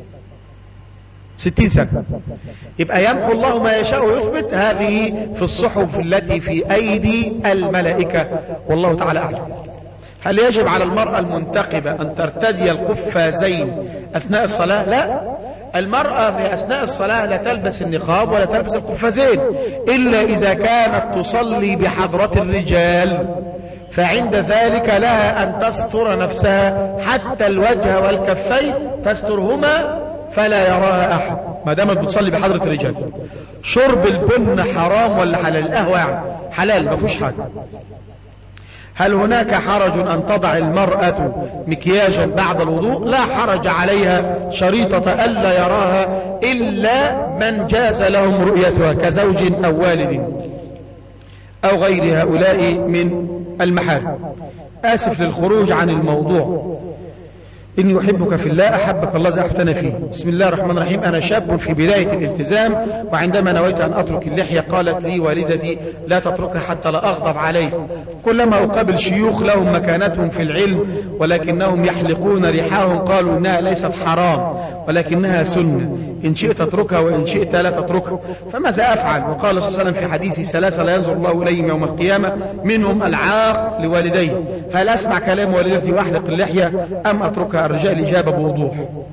ستين سنة. يبقى يمحو الله ما يشاء ويثبت. هذه في الصحف التي في أيدي الملائكة، والله تعالى أعلم. هل يجب على المرأة المنتقبة أن ترتدي القفازين أثناء الصلاة؟ لا، المرأة في أثناء الصلاة لا تلبس النقاب ولا تلبس القفازين إلا إذا كانت تصلي بحضرة الرجال، فعند ذلك لها أن تستر نفسها حتى الوجه والكفين تسترهما فلا يراها أحد ما دامت بتصلي بحضرة الرجال. شرب البن حرام ولا حلال؟ القهوة يعني حلال ما فيهوش حاجة. هل هناك حرج أن تضع المرأة مكياجا بعد الوضوء؟ لا حرج عليها، شريطة ألا يراها إلا من جاز لهم رؤيتها كزوج أو والد أو غير هؤلاء من المحارم. آسف للخروج عن الموضوع، إني يحبك في الله أحبك الله زي أحبتنا فيه. بسم الله الرحمن الرحيم. أنا شاب في بداية الالتزام، وعندما نويت أن أترك اللحية قالت لي والدتي لا تتركها حتى لا أغضب عليك. كلما أقابل شيوخ لهم مكانتهم في العلم ولكنهم يحلقون ريحهم قالوا إنها ليست حرام ولكنها سنة، إن شئت تتركها وإن شئت لا تتركها، فماذا أفعل؟ وقال صلى الله عليه وسلم في حديث ثلاثة لا ينظر الله إليهم يوم القيامة منهم العاق لوالديه، فهل أسمع كلام والدتي وأحلق اللحية أم أتركها؟ الرجال إجابة بوضوح.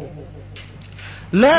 لا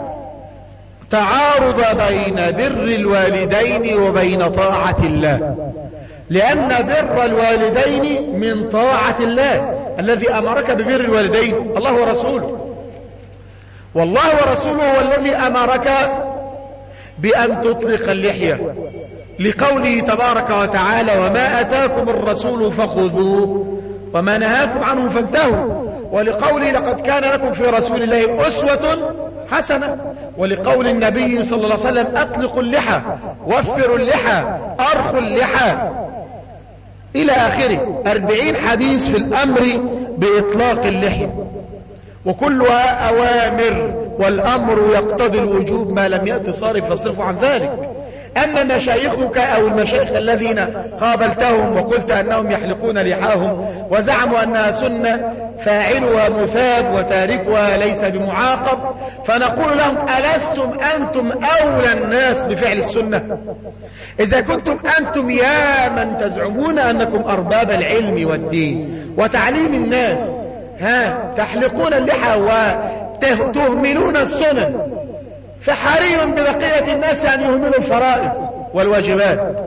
تعارض بين بر الوالدين وبين طاعة الله، لأن بر الوالدين من طاعة الله. الذي أمرك ببر الوالدين الله ورسوله، والله ورسوله هو الذي أمرك بأن تطلق اللحية، لقوله تبارك وتعالى وما أتاكم الرسول فخذوه وما نهاكم عنه فانتهوا، ولقوله لقد كان لكم في رسول الله أسوة حسنة، ولقول النبي صلى الله عليه وسلم أطلقوا اللحى وفروا اللحى أرخوا اللحى إلى آخره. أربعين حديث في الأمر بإطلاق اللحية، وكلها أوامر، والأمر يقتضي الوجوب ما لم يأتي صارف فاصرفوا عن ذلك. أما مشايخك أو المشايخ الذين قابلتهم وقلت أنهم يحلقون لحاهم وزعموا أنها سنة فاعلها مثاب وتاركها ليس بمعاقب، فنقول لهم ألستم أنتم أولى الناس بفعل السنة؟ إذا كنتم أنتم يا من تزعمون أنكم أرباب العلم والدين وتعليم الناس ها تحلقون اللحى وتهملون السنن، فحري ببقية الناس أن يهملوا الفرائض والواجبات.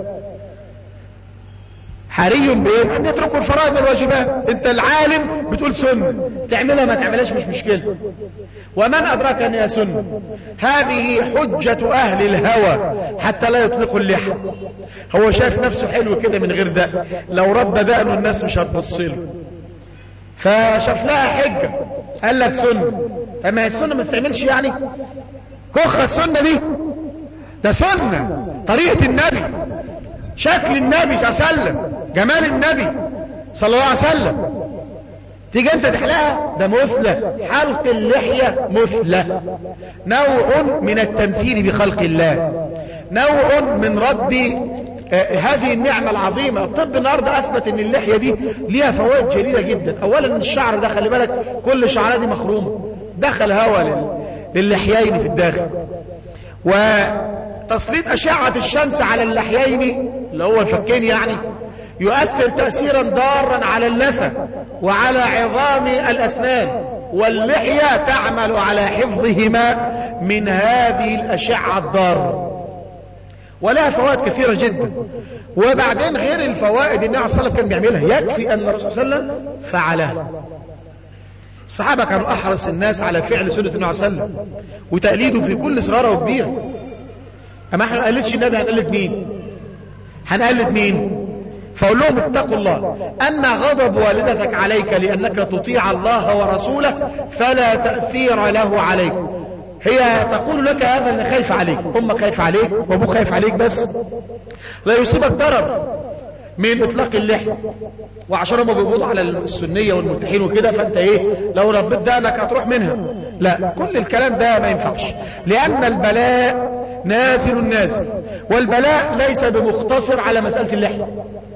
حري بهم أن يتركوا الفرائض والواجبات. أنت العالم بتقول سنة، تعملها ما تعملهاش مش مشكلة، ومن أدرك أنها سنة. هذه حجة أهل الهوى حتى لا يطلقوا اللحى. هو شايف نفسه حلو كده من غير ده، لو رد دقنه الناس مش هتبصله، فشاف لها حجة قال لك سنة. أما السنة ما تستعملش يعني كخ السنة دي، ده سنة طريقة النبي، شكل النبي صلى الله عليه وسلم، جمال النبي صلى الله عليه وسلم، تيجي انت تحلقها؟ ده مثلة. حلق اللحية مثلة، نوع من التمثيل بخلق الله، نوع من رد آه هذه النعمة العظيمة. الطب النهاردة أثبت أن اللحية دي ليها فوائد جليلة جدا. أولا الشعر ده خلي بالك كل شعرها دي مخرومة، دخل هواء للحيين في الداخل، وتسليط أشعة الشمس على اللحيين اللي هو الفكين يعني يؤثر تأثيرا ضارا على اللثة وعلى عظام الأسنان، واللحية تعمل على حفظهما من هذه الأشعة الضارة، ولها فوائد كثيرة جدا. وبعدين غير الفوائد النبي صلى الله عليه وسلم كان بيعملها، يكفي أن الرسول صلى الله عليه وسلم فعلها. الصحابة كانوا أحرص الناس على فعل سنة النبي صلى الله عليه وسلم وتقليده في كل صغيرة وكبيرة. أما احنا ما نقلدش النبي، هنقلد مين؟ هنقلد مين؟ فقول لهم اتقوا الله. أما غضب والدتك عليك لأنك تطيع الله ورسوله فلا تأثير له عليك. هي تقول لك هذا اللي خايف عليك، أمك خايف عليك وأبوك خايف عليك، بس لا يصيبك ضرر من إطلاق اللحية، وعشان هم بيقبضوا على السنية والملتحين وكده، فأنت إيه لو ربيت دقنك هتروح منها. لا، كل الكلام ده ما ينفعش، لأن البلاء نازل نازل، والبلاء ليس بمختصر على مسألة اللحية.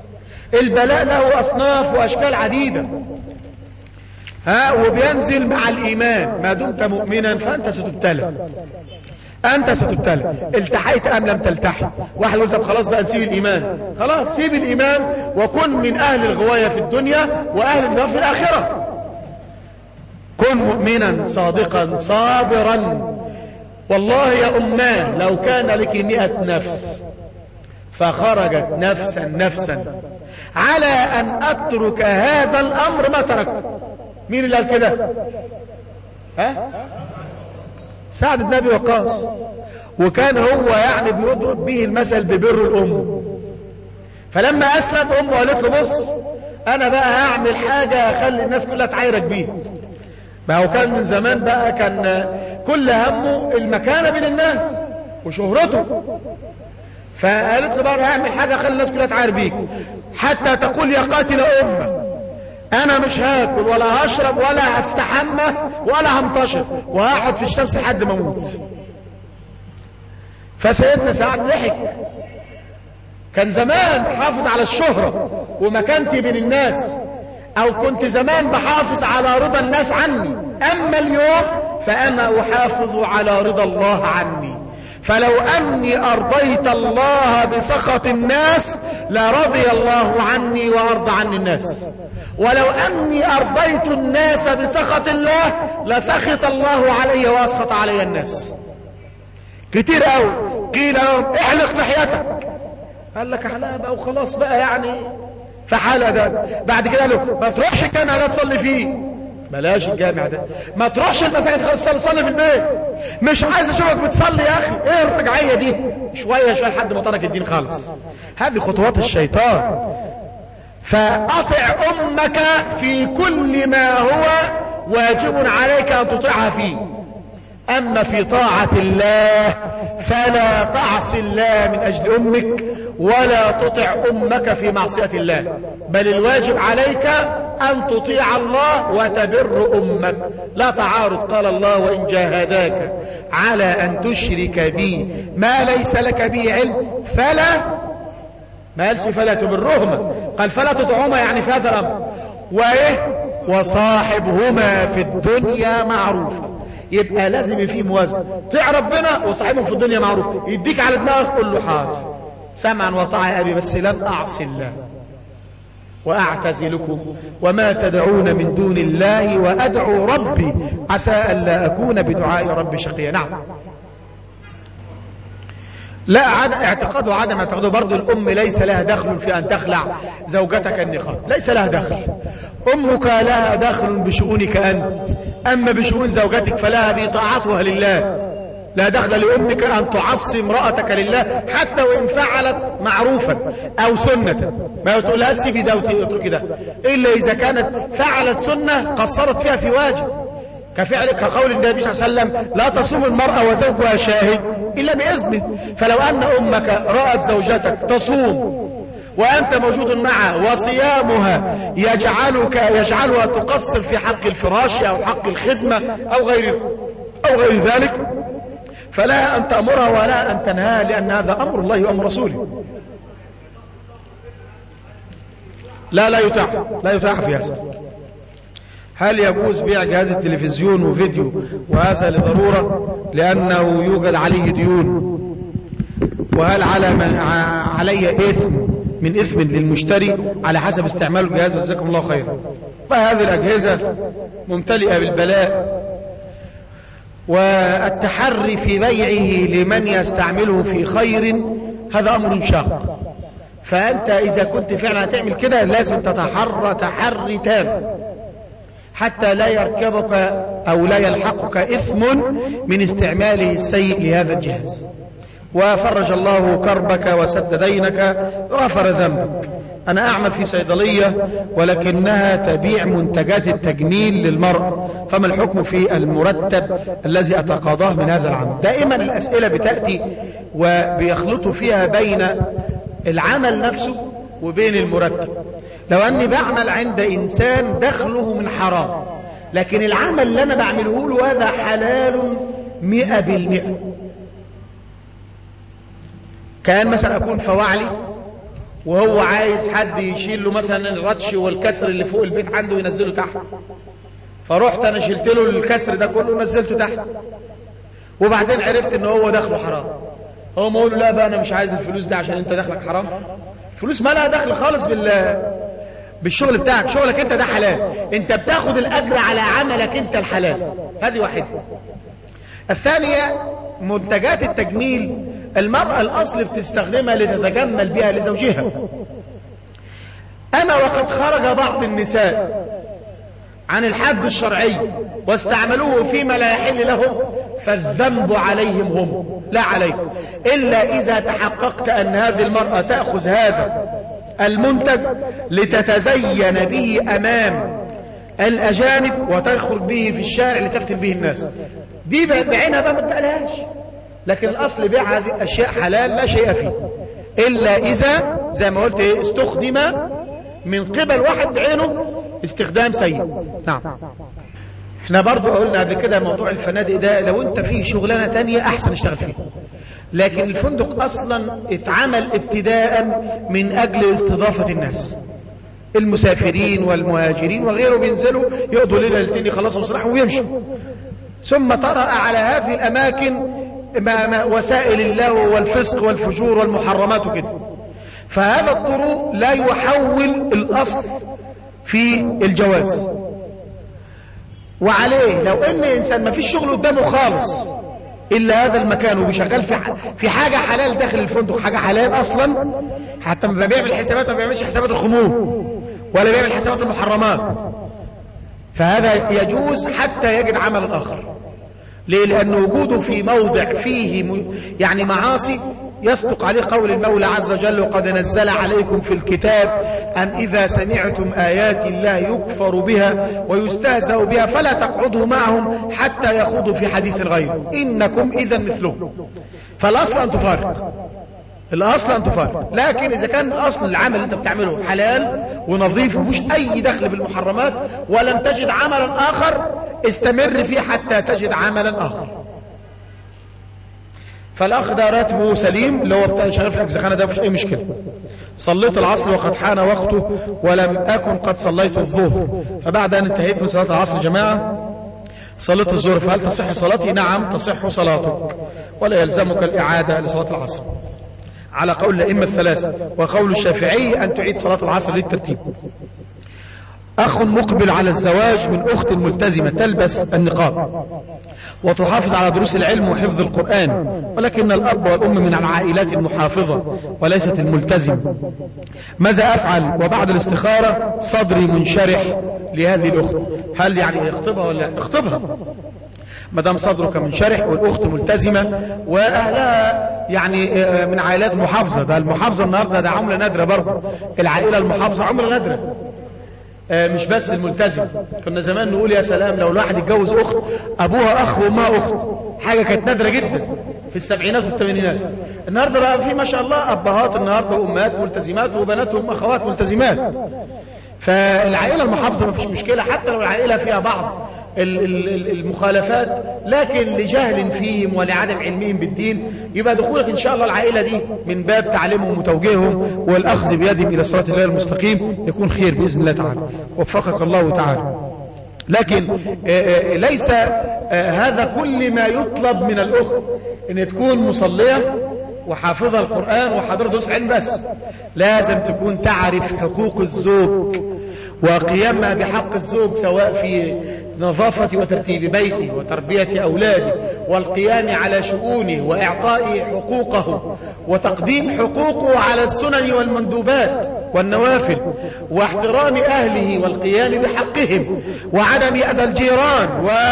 البلاء له أصناف وأشكال عديدة، ها، وبينزل مع الإيمان. ما دمت مؤمنا فأنت ستبتلى، أنت ستبتلى، التحيت أم لم تلتحي. واحد يقول طب خلاص بقى نسيب الإيمان. خلاص سيب الإيمان وكن من أهل الغواية في الدنيا وأهل النار في الآخرة. كن مؤمنا صادقا صابرا. والله يا أمان لو كان لك مئة نفس فخرجت نفسا نفسا على أن أترك هذا الأمر ما تركته. مين اللي قال كده؟ ها؟ سعد بن أبي وقاص. وكان هو يعني بيضرب به المثل ببر الأم. فلما أسلم أمه قالت له بص أنا بقى هعمل حاجة أخلي الناس كلها تعايرك بيها. ما هو كان من زمان بقى كان كل همه المكانة بين الناس وشهرته. فقالت له بقى هعمل حاجة أخلي الناس كلها تعاير بيك حتى تقول يا قاتل أمة أنا مش هاكل ولا هشرب ولا هستحمى ولا همتشر وهقعد في الشمس لحد ما اموت. فسيدنا سعد ضحك. كان زمان بحافظ على الشهرة ومكانتي بين الناس، أو كنت زمان بحافظ على رضا الناس عني، أما اليوم فأنا أحافظ على رضا الله عني. فلو أني أرضيت الله بسخط الناس لرضي الله عني وأرضى عني الناس، ولو أني أرضيت الناس بسخط الله لسخط الله علي وأسخط علي الناس. كتير قوي قيل لهم احلق لحيتك، قال لك احلقها بقى وخلاص بقى يعني فحالة ده. بعد كده قالوا ما تروحش الجامع ده تصلي فيه، بلاش الجامع ده، ما تروحش المساجد خالص صلي, صلي في البيت، مش عايز اشوفك بتصلي يا اخي، ايه الرجعية دي؟ شوية شوية لحد ما ترك الدين خالص. هذه خطوات الشيطان. فأطع أمك في كل ما هو واجب عليك أن تطيعها فيه، أما في طاعة الله فلا تعص الله من أجل أمك ولا تطع أمك في معصية الله، بل الواجب عليك أن تطيع الله وتبر أمك. لا تعارض. قال الله وإن جاهداك على أن تشرك بي ما ليس لك به علم فلا، ما قالش فلا تبرهما، قال فلا تطعهما، يعني في هذا الأمر وإيه وصاحبهما في الدنيا معروفا. يبقى لازم فيه موازنة، طيع ربنا وصاحبهم في الدنيا معروف. يديك على دماغك قل له حاضر سمعا وطاعة يا أبي بس لن أعصي الله وأعتزلكم وما تدعون من دون الله وأدعو ربي عسى أن لا أكون بدعاء ربي شقيا. نعم، لا عدم اعتقاده عدم اعتقاده برضو. الأم ليس لها دخل في أن تخلع زوجتك النقاب، ليس لها دخل. أمك لها دخل بشؤونك أنت، أما بشؤون زوجتك فلا، هذه طاعتها لله. لا دخل لأمك أن تعصي امرأتك لله حتى وإن فعلت معروفا أو سنة، ما تقولها سيبي ده وتتركي ده، إلا إذا كانت فعلت سنة قصرت فيها في واجب، كفعلك كقول النبي صلى الله عليه وسلم لا تصوم المرأة وزوجها شاهد إلا بإذنه. فلو أن أمك رأت زوجتك تصوم وأنت موجود معها وصيامها يجعلك يجعلها تقصر في حق الفراش أو حق الخدمة أو غير أو غير ذلك، فلا أن تأمرها ولا أن تنهاها، لأن هذا أمر الله وأمر رسوله. لا لا يتاح لا يتاح في هذا. هل يجوز بيع جهاز التلفزيون وفيديو وهذا لضرورة لأنه يوجد عليه ديون؟ وهل على من علي إثم من إثم للمشتري على حسب استعمال الجهاز؟ جزاكم الله خيرا. فهذه الأجهزة ممتلئة بالبلاء، والتحري في بيعه لمن يستعمله في خير هذا أمر شاق. فأنت إذا كنت فعلا هتعمل كده لازم تتحرى تحري تام حتى لا يركبك أو لا يلحقك إثم من استعماله السيء لهذا الجهاز. وفرج الله كربك وسد دينك وغفر ذنبك. أنا أعمل في صيدلية ولكنها تبيع منتجات التجميل للمرأة، فما الحكم في المرتب الذي أتقاضاه من هذا العمل؟ دائما الأسئلة بتأتي وبيخلطوا فيها بين العمل نفسه وبين المرتب. لو أني بعمل عند إنسان دخله من حرام، لكن العمل اللي أنا بعمله له هذا حلال مئة بالمئة، كان مثلا أكون فواعلي وهو عايز حد يشيل له مثلا الرتش والكسر اللي فوق البيت عنده ينزله تحت، فرحت انا شلت له الكسر ده كله ونزلته تحت، وبعدين عرفت ان هو دخله حرام. هو ما له لا بقى انا مش عايز الفلوس ده عشان انت دخلك حرام. فلوس ما لها دخل خالص بال بالشغل بتاعك، شغلك انت ده حلال، انت بتاخد الاجر على عملك انت الحلال. هذه واحدة. الثانية منتجات التجميل، المرأة الاصل بتستخدمها لتتجمل بها لزوجها. اما وقد خرج بعض النساء عن الحد الشرعي واستعملوه فيما لا يحل لهم فالذنب عليهم هم لا عليك، إلا إذا تحققت أن هذه المرأة تأخذ هذا المنتج لتتزين به أمام الأجانب وتخرج به في الشارع لتفتن به الناس، دي بعينها بقى ما تبقلهاش. لكن الأصل بيع هذه الأشياء حلال لا شيء فيه، إلا إذا زي ما قلت استخدم من قبل واحد بعينه استخدام سيء. نعم. احنا برضو قلنا قبل كده موضوع الفنادق ده لو انت فيه شغلانة تانية احسن اشتغل فيه، لكن الفندق اصلا اتعمل ابتداء من اجل استضافة الناس، المسافرين والمهاجرين وغيره بينزلوا يقضوا ليلة ليلتين يخلصوا مصلحهم ويمشوا، ثم طرأ على هذه الاماكن ما ما وسائل اللهو والفسق والفجور والمحرمات وكده، فهذا الطرق لا يحول الاصل في الجواز. وعليه لو ان انسان ما فيش شغل قدامه خالص الا هذا المكان وبيشغل في في حاجه حلال داخل الفندق، حاجه حلال اصلا، حتى ما بيعمل حسابات، ما بيعملش حسابات الخمور ولا بيعمل حسابات المحرمات، فهذا يجوز حتى يجد عمل اخر. ليه؟ لان وجوده في موضع فيه يعني معاصي يصدق عليه قول المولى عز وجل وقد نزل عليكم في الكتاب أن إذا سمعتم آيات الله يكفر بها ويستهزأ بها فلا تقعدوا معهم حتى يخوضوا في حديث غيره إنكم إذا مثلهم. فالأصل أن تفارق، الأصل أن تفارق. لكن إذا كان أصل العمل اللي أنت بتعمله حلال ونظيف ومفيش أي دخل بالمحرمات ولم تجد عملا آخر استمر فيه حتى تجد عملا آخر. فالأخ ده راتبه سليم اللي هو بتاع شغال في الأجزخانة ده مفيش أي مشكلة. صليت العصر وقد حان وقته ولم أكن قد صليت الظهر، فبعد أن انتهيت من صلاة العصر جماعة صليت الظهر، فهل تصح صلاتي؟ نعم تصح صلاتك ولا يلزمك الإعادة لصلاة العصر على قول الأئمة الثلاثة، وقول الشافعي أن تعيد صلاة العصر للترتيب. أخ مقبل على الزواج من أخت ملتزمة تلبس النقاب وتحافظ على دروس العلم وحفظ القرآن، ولكن الأب والأم من العائلات المحافظة وليست الملتزمة، ماذا أفعل؟ وبعد الاستخارة صدري منشرح لهذه الأخت، هل يعني اخطبها ولا اخطبها مدام صدرك منشرح والأخت ملتزمة وأهلها يعني من عائلات محافظة؟ ده المحافظة النهاردة ده عملة نادرة برضه، العائلة المحافظة عملة نادرة مش بس الملتزم. كنا زمان نقول يا سلام لو الواحد يتجوز اخت ابوها اخ وامها اخت، حاجه كانت نادره جدا في السبعينات والثمانينات. النهارده بقى في ما شاء الله ابهات النهارده وامهات ملتزمات وبناتهم اخوات ملتزمات. فالعائله المحافظه ما فيش مشكله حتى لو العائله فيها بعض المخالفات، لكن لجهل فيهم ولعدم علمهم بالدين يبقى دخولك ان شاء الله العائله دي من باب تعليمهم وتوجيههم والاخذ بيدهم الى صراط الله المستقيم يكون خير باذن الله تعالى، وفقك الله تعالى. لكن ليس هذا كل ما يطلب من الاخت ان تكون مصليه وحافظه القران وحاضره دروس علم، بس لازم تكون تعرف حقوق الزوج وقيامها بحق الزوج سواء في نظافة وترتيب بيته وتربية أولاده والقيام على شؤونه وإعطائه حقوقه وتقديم حقوقه على السنن والمندوبات والنوافل واحترام أهله والقيام بحقهم وعدم أذى الجيران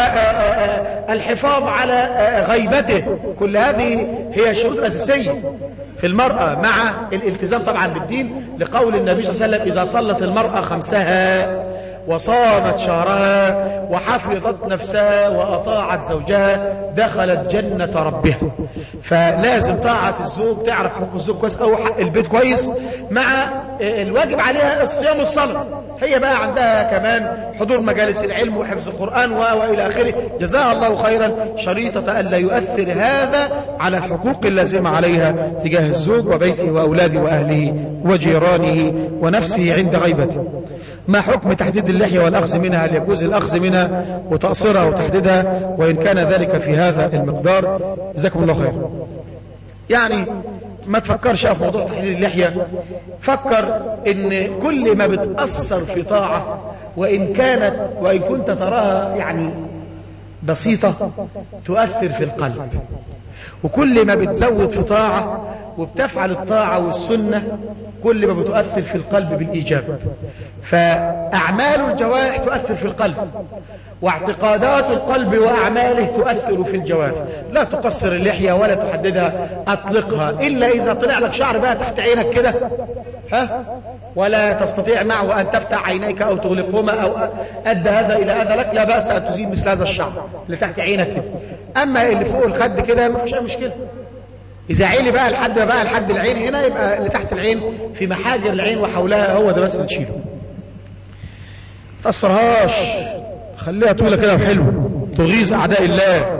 والحفاظ على غيبته. كل هذه هي الشروط الأساسية في المرأة مع الالتزام طبعا بالدين، لقول النبي صلى الله عليه وسلم إذا صلت المرأة خمسها وصامت شهرها وحفظت نفسها وأطاعت زوجها دخلت جنة ربها. فلازم طاعة الزوج، تعرف حقوق الزوج كويس أو حق البيت كويس، مع الواجب عليها الصيام والصلاة. هي بقى عندها كمان حضور مجالس العلم وحفظ القرآن وإلى آخره، جزاها الله خيرا، شريطة ألا يؤثر هذا على الحقوق اللازمة عليها تجاه الزوج وبيته وأولاده وأهله وجيرانه ونفسه عند غيبته. ما حكم تحديد اللحية والأخذ منها؟ هل يجوز الأخذ منها وتقصيرها وتحديدها؟ وإن كان ذلك في هذا المقدار جزاكم الله خير. يعني ما تفكرش في موضوع تحديد اللحية، فكر ان كل ما بتأثر في طاعة وإن كانت وإن كنت تراها يعني بسيطة تؤثر في القلب، وكل ما بتزود في طاعة وبتفعل الطاعة والسنة كل ما بتؤثر في القلب بالإيجاب. فأعمال الجوارح تؤثر في القلب، واعتقادات القلب وأعماله تؤثر في الجوارح. لا تقصر اللحية ولا تحددها، أطلقها إلا إذا طلع لك شعر بقى تحت عينك كده، ها، ولا تستطيع معه أن تفتح عينيك أو تغلقهما أو أدى هذا إلى هذا لك، لا بأس أن تزيد مثل هذا الشعر اللي تحت عينك كده. أما اللي فوق الخد كده ما فيش أي مشكلة. إذا عيني بقى لحد بقى لحد العين هنا، يبقى اللي تحت العين في محاجر العين وحولها هو ده بس اللي تشيله. ما تأثرهاش، خليها طويلة كده وحلوة تغيظ أعداء الله.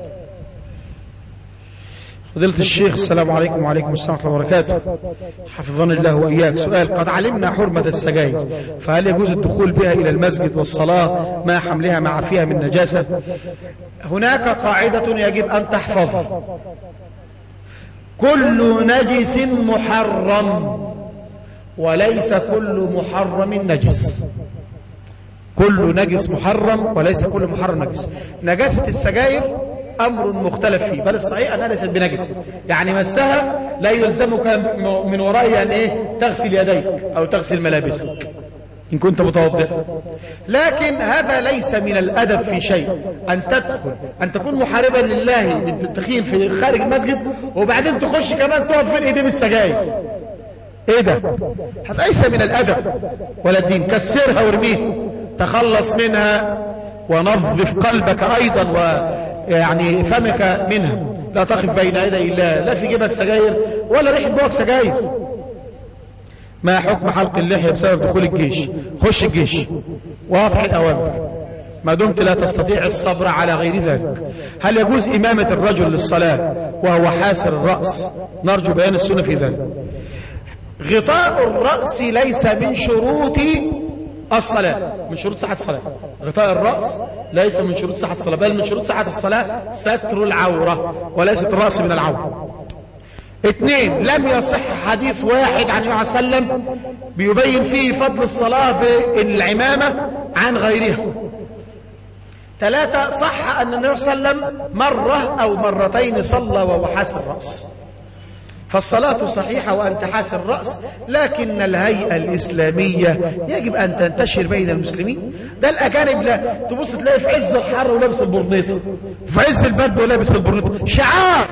فضيلة الشيخ السلام عليكم. وعليكم السلام ورحمة الله وبركاته، حفظنا الله وإياك. سؤال: قد علمنا حرمة السجاير، فهل يجوز الدخول بها إلى المسجد والصلاة مع حملها مع فيها من نجاسة؟ هناك قاعدة يجب أن تحفظها: كل نجس محرم وليس كل محرم نجس. كل نجس محرم وليس كل محرم نجس. نجاسة السجاير أمر مختلف فيه، بل الصحيح أنها ليست بنجس، يعني مسها لا يلزمك من ورائها أن إيه تغسل يديك أو تغسل ملابسك إن كنت متوضئا. لكن هذا ليس من الأدب في شيء أن تدخل أن تكون محاربا لله بالتدخين في خارج المسجد وبعدين تخش كمان تقف في الإيدين السجاير. إيه ده؟ هذا ليس من الأدب ولا الدين. كسرها وارميها، تخلص منها ونظف قلبك أيضا ويعني فمك منها. لا تقف بين يدي الله، لا في جيبك سجاير ولا ريحة بوك سجاير. ما حكم حلق اللحية بسبب دخول الجيش؟ خش الجيش، واضح الأوامر ما دمت لا تستطيع الصبر على غير ذلك. هل يجوز إمامة الرجل للصلاة وهو حاسر الرأس؟ نرجو بيان السنة في ذلك. غطاء الرأس ليس من شروط الصلاة، من شروط صحة الصلاة. غطاء الرأس ليس من شروط صحة الصلاة، بل من شروط صحة الصلاة ستر العورة وليست الرأس من العورة. اثنين: لم يصح حديث واحد عن النبي صلى الله عليه وسلم بيبين فيه فضل الصلاة بالعمامة عن غيرها. ثلاثة: صح أن النبي صلى الله عليه وسلم مرة أو مرتين صلى وهو حاسر الرأس. فالصلاة صحيحة وأنت حاسر الرأس، لكن الهيئة الإسلامية يجب أن تنتشر بين المسلمين. ده الأجانب لا تبص تلاقي في عز الحر ولابس البرنيطة، في عز البرد ولابس البرنيطة. شعار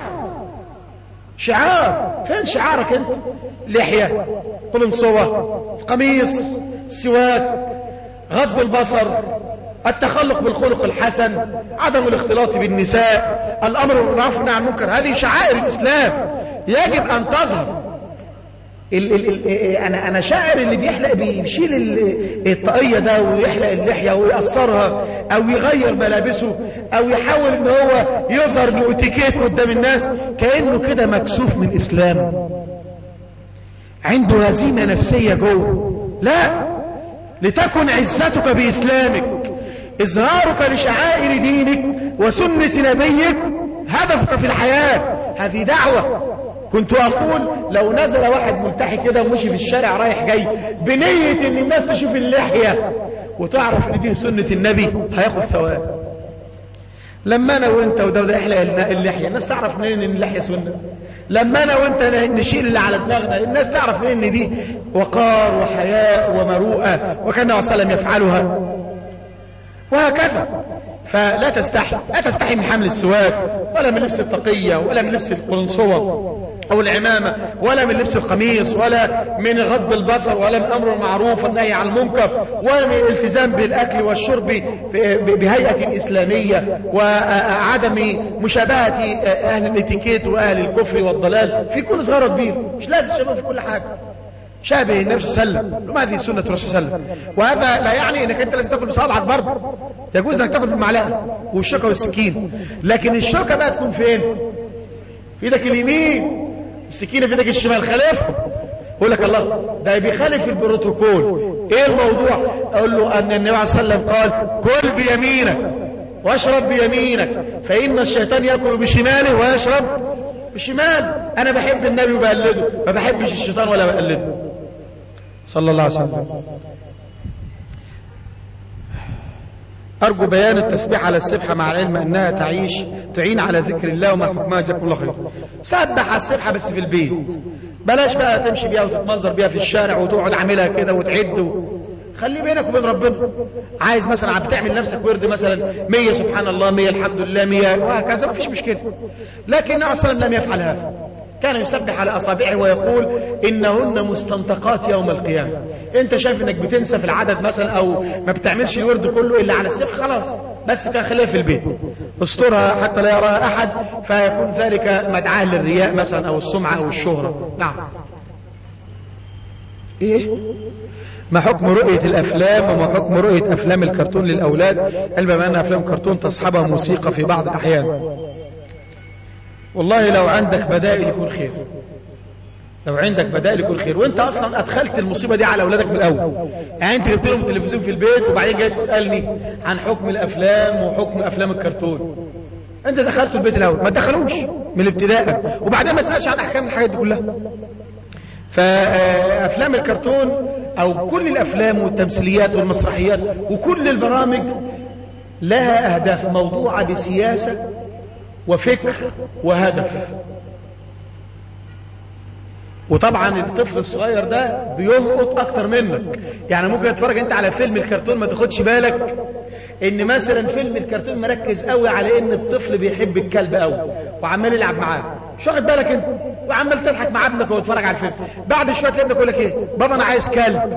شعار فين شعارك انت؟ لحية، قلنصوة، قميص، سواك، غض البصر، التخلق بالخلق الحسن، عدم الاختلاط بالنساء، الأمر بالمعروف والنهي عن المنكر. هذه شعائر الإسلام يجب أن تظهر. ال ال ال أنا أنا شاعر اللي بيحلق بيشيل الطاقية ده ويحلق اللحية ويقصرها أو يغير ملابسه أو يحاول إن هو يظهر بأتيكيت قدام الناس كأنه كده مكسوف من إسلام، عنده هزيمة نفسية جوه. لا، لتكن عزتك بإسلامك، إظهارك لشعائر دينك وسنة نبيك هدفك في الحياة. هذه دعوة. كنت أقول لو نزل واحد ملتحي كده ومشي في الشارع رايح جاي بنية ان الناس تشوف اللحية وتعرف ان دي سنة النبي هياخد ثواب. لما انا وانت وده وده يحلق اللحية الناس تعرف منين ان اللحية سنة. لما انا وانت نشيل اللي على دماغنا الناس تعرف منين ان دي وقار وحياء ومروءة وكان النبي صلى الله عليه وسلم يفعلها، وهكذا. فلا تستحي، لا تستحي من حمل السواك ولا من لبس التقية ولا من لبس القلنصوة. أو العمامة، ولا من لبس القميص، ولا من غض البصر، ولا من أمر المعروف والنهي عن المنكر، ولا من الالتزام بالأكل والشرب بهيئة إسلامية، وعدم مشابهة أهل الاتيكيت وأهل الكفر والضلال في كل صغير وكبير. مش لازم شباب في كل حاجة، شابه النبي صلى الله عليه وسلم، هذه سنة الرسول صلى الله عليه وسلم. وهذا لا يعني انك انت لازم تاكل بصابعك برضه، يجوز انك تاكل بالمعلقه والشوكه والسكين، لكن الشوكه بقى تكون فين؟ في ايدك اليمين، السكينه في ايدك الشمال. خالفهم. يقول لك الله ده بيخالف البروتوكول. ايه الموضوع؟ اقول له ان النبي عليه الصلاه والسلام قال كل بيمينك واشرب بيمينك، فان الشيطان ياكل بشماله ويشرب بشمال. انا بحب النبي وبقلده، ما بحبش الشيطان ولا بقلده صلى الله عليه وسلم. أرجو بيان التسبيح على السبحة مع العلم أنها تعيش تعين على ذكر الله وما حكمها. جزاكم الله خير. سبح على السبحة بس في البيت، بلاش بقى تمشي بيها وتتمنظر بيها في الشارع وتقعد عاملها كده وتعد و... خلي بينك وبين ربنا. عايز مثلا بتعمل نفسك ورد مثلا مية سبحان الله، مية الحمد لله، مية وهكذا، ما فيش مشكلة. لكن النبي صلى الله عليه وسلم لم يفعل هذا، كان يسبح على أصابعه ويقول إنهن مستنطقات يوم القيامة. انت شايف انك بتنسى في العدد مثلا او ما بتعملش الورد كله الا على السبح، خلاص بس كان خليها في البيت، استرها حتى لا يراها احد، فيكون ذلك مدعاه للرياء مثلا او السمعة او الشهرة. نعم. ايه ما حكم رؤية الافلام وما حكم رؤية افلام الكرتون للاولاد، علما بان افلام الكرتون تصحبها موسيقى في بعض الاحيان؟ والله لو عندك بدائل يكون خير، لو عندك بدائل يكون خير. وانت اصلا ادخلت المصيبه دي على اولادك من الاول، يعني انت جبت لهم التلفزيون في البيت وبعدين جاي تسالني عن حكم الافلام وحكم افلام الكرتون. انت دخلت البيت الاول، ما تدخلوش من الابتداء وبعدين ما تسالش عن احكام الحاجات دي كلها. فافلام الكرتون او كل الافلام والتمثيليات والمسرحيات وكل البرامج لها اهداف موضوعه بسياسه وفكر وهدف. وطبعا الطفل الصغير ده بيلقط اكتر منك، يعني ممكن تتفرج انت على فيلم الكرتون ما تاخدش بالك ان مثلا فيلم الكرتون مركز قوي على ان الطفل بيحب الكلب قوي وعمال يلعب معاه، مش واخد بالك انت، وعمال تضحك مع ابنك وهو بيتفرج على الفيلم. بعد شويه تلاقي ابنك يقول لك ايه؟ بابا انا عايز كلب،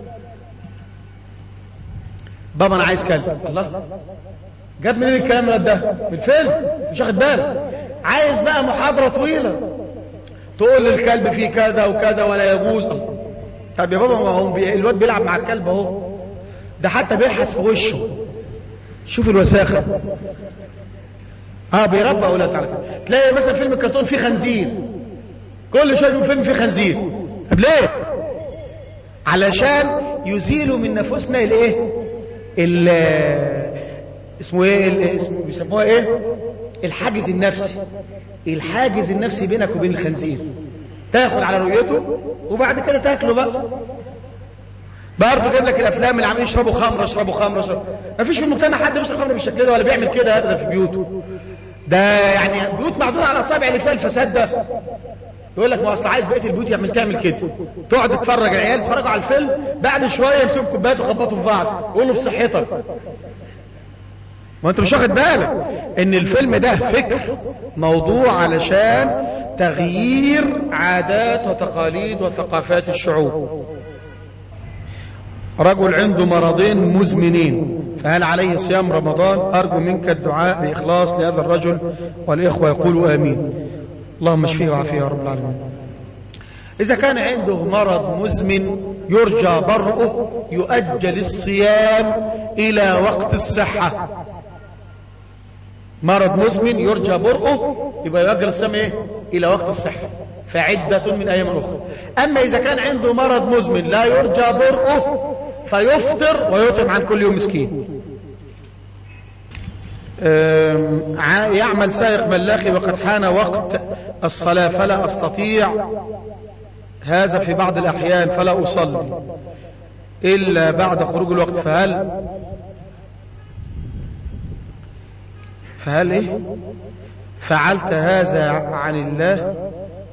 بابا انا عايز كلب. الله، جاب منين الكلام ده؟ من الفيلم، مش واخد بالك. عايز بقى محاضره طويله تقول للكلب فيه كذا وكذا ولا يجوز. طب يا بابا ما هو بي... الواد بيلعب مع الكلب اهو، ده حتى بيلحس في وشه، شوف الوساخه. اه بيربى اولاد على كده. تلاقي مثلا فيلم الكرتون فيه خنزير، كل شويه يقول فيلم فيه خنزير. طب ليه؟ علشان يزيلوا من نفوسنا الايه؟ ال اسمه ايه؟ اسمه بيسموها ايه؟ الحاجز النفسي. الحاجز النفسي بينك وبين الخنزير، تاخد على رؤيته وبعد كده تاكله بقى. برضه جايب لك الافلام اللي عاملين يشربوا خمره يشربوا خمره يشربوا. ما فيش في المجتمع حد بيشرب خمره بالشكل ده ولا بيعمل كده ابدا في بيوته. ده يعني بيوت معدوده على اصابع اللي فيها الفساد ده. يقول لك ما اصل عايز بقيه البيوت يعمل تعمل كده، تقعد تتفرج العيال يتفرجوا على الفيلم، بعد شويه يمسكوا كوبايات ويخبطوا في بعض يقولوا في صحتك. ما انت مش واخد بالك ان الفيلم ده فكر موضوع علشان تغيير عادات وتقاليد وثقافات الشعوب. رجل عنده مرضين مزمنين، فهل عليه صيام رمضان؟ أرجو منك الدعاء بإخلاص لهذا الرجل والإخوة يقولوا آمين. اللهم اشفيه وعافيه يا رب العالمين. إذا كان عنده مرض مزمن يرجى برؤه يؤجل الصيام إلى وقت الصحة. مرض مزمن يرجى برؤه يبقى يؤجل الصيام إيه؟ إلى وقت الصحة، فعدة من أيام أخرى. أما إذا كان عنده مرض مزمن لا يرجى برؤه فيفطر ويطعم عن كل يوم مسكين. يعمل سائق ملاخي وقد حان وقت الصلاة فلا أستطيع هذا في بعض الأحيان فلا أصلي إلا بعد خروج الوقت، فهل فهل إيه فعلت هذا عن الله؟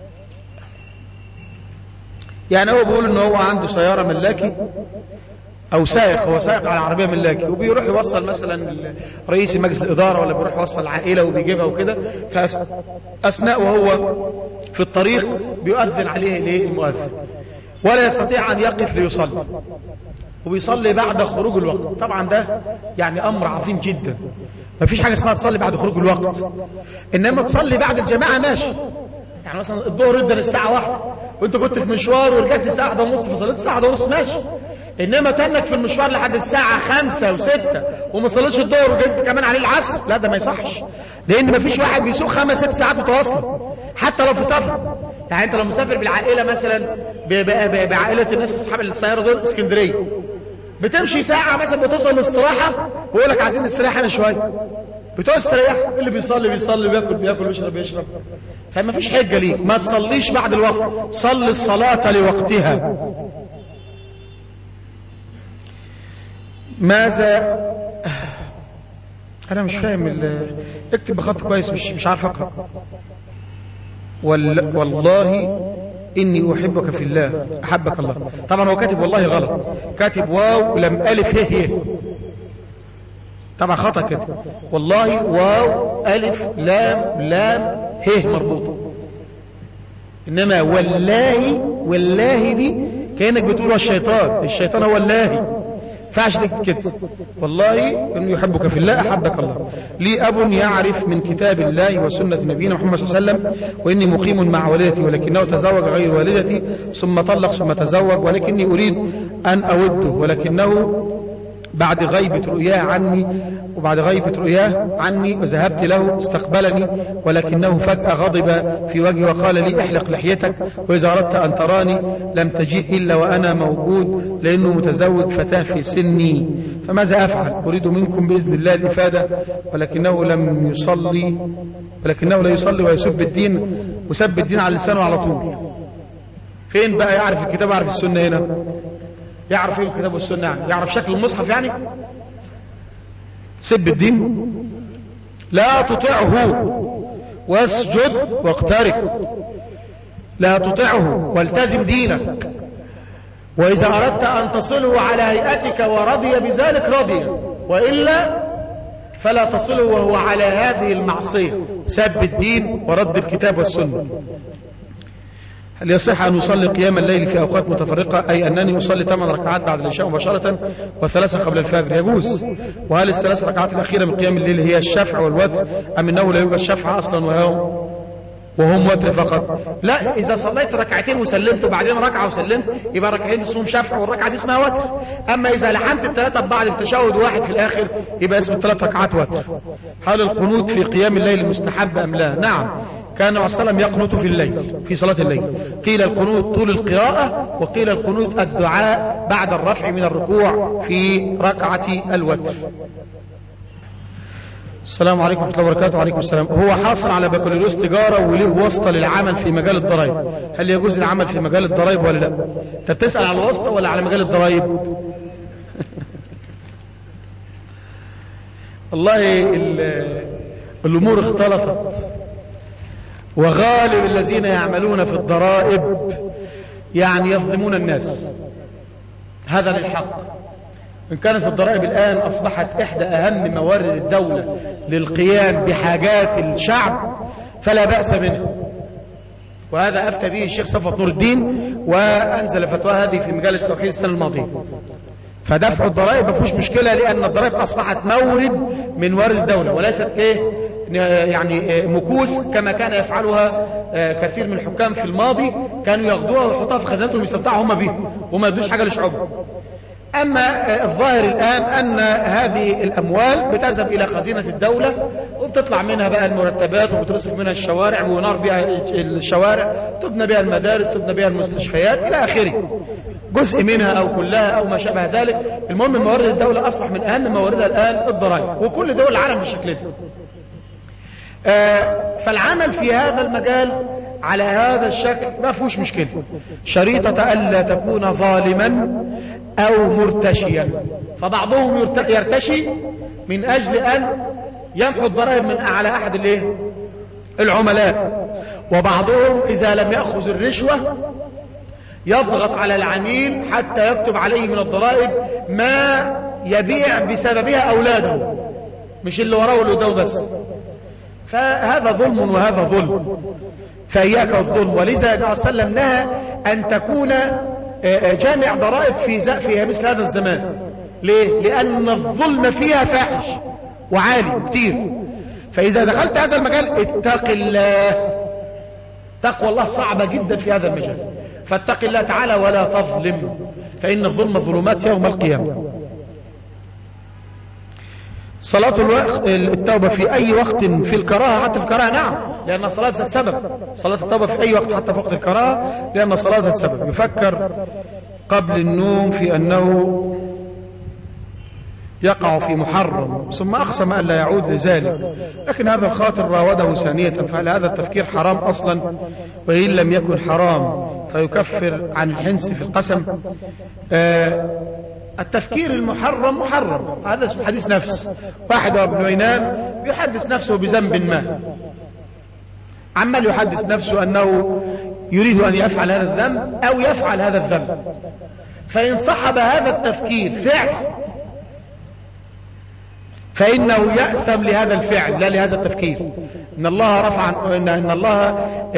يعني هو بيقول إنه هو عنده سيارة ملاكي او سائق، هو سائق على عربيه ملاكي وبيروح يوصل مثلا رئيس مجلس الاداره ولا بيروح يوصل عائله وبيجيبها وكده، فاثناء وهو في الطريق بيؤذن عليه ليه المؤذن ولا يستطيع ان يقف ليصلي، وبيصلي بعد خروج الوقت. طبعا ده يعني امر عظيم جدا، ما فيش حاجه اسمها تصلي بعد خروج الوقت، انما تصلي بعد الجماعه ماشي. يعني مثلا الظهر ادى للساعه واحدة وانت كنت في مشوار ورجعت الساعه واحدة ونص فصليت الساعه واحدة ونص ماشي، انما تنك في المشوار لحد الساعه خمسة وستة وما صليتش الظهر وجبت كمان عليه العصر، لا ده ما يصحش، لان ما فيش واحد بيسوق خمس ست ساعات متواصله حتى لو في سفر. يعني انت لو مسافر بالعائله مثلا بعائله الناس اصحاب السياره دول اسكندريه، بتمشي ساعه مثلا بتوصل الاستراحه ويقول لك عايزين نستريح هنا شويه، بتوع استريح، اللي بيصلي بيصلي بياكل بياكل ويشرب بيشرب، فما فيش حجه ليك، ما تصليش بعد الوقت، صلي الصلاه لوقتها. ماذا انا مش فاهم ال... اكتب بخط كويس، مش مش عارف اقرا. وال... والله اني احبك في الله احبك الله. طبعا هو كاتب والله غلط، كاتب واو لم الف ه ي، طبعا خطا كده، والله واو الف لام لام ه مربوطه، انما والله والله دي كانك بتقول الشيطان، الشيطان هو الله، فاش تكتب كده. والله انه يحبك في الله احبك الله. لي اب يعرف من كتاب الله وسنه نبينا محمد صلى الله عليه وسلم، واني مقيم مع والدتي ولكنه تزوج غير والدتي ثم طلق ثم تزوج، ولكني اريد ان اوده، ولكنه بعد غيبة رؤياه عني وبعد غيبة رؤياه عني وذهبت له استقبلني، ولكنه فجأة غضب في وجهي وقال لي احلق لحيتك، وإذا أردت أن تراني لم تجيء إلا وأنا موجود، لأنه متزوج فتاة في سني، فماذا أفعل؟ أريد منكم بإذن الله الإفادة، ولكنه لم يصلي ولكنه لا يصلي ويسب الدين، وسب الدين على لسانه على طول. فين بقى يعرف الكتاب ويعرف السنة هنا؟ يعرف ايه الكتاب والسنه؟ يعني يعرف شكل المصحف؟ يعني سب الدين. لا تطعه واسجد واقترب، لا تطعه والتزم دينك، واذا اردت ان تصله على هيئتك ورضي بذلك رضي، والا فلا تصله وهو على هذه المعصيه، سب الدين ورد الكتاب والسنه. هل يصح أن أصلي قيام الليل في أوقات متفرقة، أي أنني أصلي ثمان ركعات بعد العشاء مباشرة وثلاثة قبل الفجر؟ يجوز. وهل الثلاث ركعات الأخيرة من قيام الليل هي الشفع والوتر، أم أنه لا يوجد شفع أصلا وهم وهم وتر فقط؟ لا، إذا صليت ركعتين وسلمت وبعدين ركعة وسلمت يبقى ركعتين اسمهم شفع والركعة دي اسمها وتر. أما إذا لحمت الثلاثة ببعض بتشهد واحد في الآخر يبقى اسم الثلاث ركعات وتر. هل القنوت في قيام الليل مستحب أم لا؟ نعم، كان عليه الصلاة والسلام يقنط في الليل في صلاة الليل، قيل القنوت طول القراءة، وقيل القنوت الدعاء بعد الرفع من الركوع في ركعة الوتر. السلام عليكم ورحمة الله وبركاته. وعليكم السلام. هو حاصل على بكالوريوس تجارة وله واسطة للعمل في مجال الضرائب، هل يجوز العمل في مجال الضرائب ولا لا؟ انت بتسأل على الواسطة ولا على مجال الضرائب؟ والله الأمور اختلطت، وغالب الذين يعملون في الضرائب يعني يظلمون الناس، هذا للحق. إن كانت الضرائب الآن أصبحت إحدى أهم موارد الدولة للقيام بحاجات الشعب فلا بأس منها، وهذا أفتى به الشيخ صفوت نور الدين وأنزل فتوى هذه في مجال التوحيد السنة الماضية. فدفع الضرائب ما فيهوش مشكلة، لأن الضرائب أصبحت مورد من موارد الدولة وليست إيه يعني مكوس كما كان يفعلها كثير من الحكام في الماضي، كانوا ياخدوها ويحطوها في خزانتهم ويستمتعوا هم بيها وما يدوش حاجة لشعوبهم. أما الظاهر الآن أن هذه الأموال بتذهب إلى خزينة الدولة وبتطلع منها بقى المرتبات وبتصرف منها الشوارع وينار بها الشوارع، تبنى بها المدارس، تبنى بها المستشفيات إلى آخره، جزء منها أو كلها أو ما شابه ذلك. المهم موارد الدولة أصبح من أهم مواردها الآن الضرائب، وكل دول العالم بالشكل ده. آه فالعمل في هذا المجال على هذا الشكل ما فيهوش مشكلة، شريطة ألا تكون ظالما أو مرتشيا. فبعضهم يرتشي من أجل أن يمحو الضرائب من على أحد الايه العملاء، وبعضهم إذا لم يأخذ الرشوة يضغط على العميل حتى يكتب عليه من الضرائب ما يبيع بسببها أولاده، مش اللي وراه واللي قدامه بس. فهذا ظلم وهذا ظلم، فإياك الظلم. ولذا النبي صلى الله عليه وسلم نهى أن تكون جامع ضرائب في في مثل هذا الزمان. ليه؟ لأن الظلم فيها فاحش وعالي كتير. فإذا دخلت هذا المجال اتق الله. تقوى الله صعبة جدا في هذا المجال، فاتق الله تعالى ولا تظلم، فإن الظلم ظلمات يوم القيامة. صلاة التوبة في أي وقت في الكراهة، حتى في الكراهة نعم، لأن صلاة ذات سبب. صلاة التوبة في أي وقت حتى في وقت الكراهة، لأن صلاة ذات سبب. يفكر قبل النوم في أنه يقع في محرم ثم أقسم أن لا يعود لذلك، لكن هذا الخاطر راوده ثانية، فهل هذا التفكير حرام أصلا؟ وإن لم يكن حرام فيكفر عن الحنس في القسم. آه التفكير المحرم محرم، هذا اسمه حديث نفس. واحد وابن ينام يحدث نفسه بذنب ما، عمال يحدث نفسه أنه يريد أن يفعل هذا الذنب أو يفعل هذا الذنب، فإن صحب هذا التفكير فعل فإنه يأثم لهذا الفعل لا لهذا التفكير. إن الله رفع عن إن الله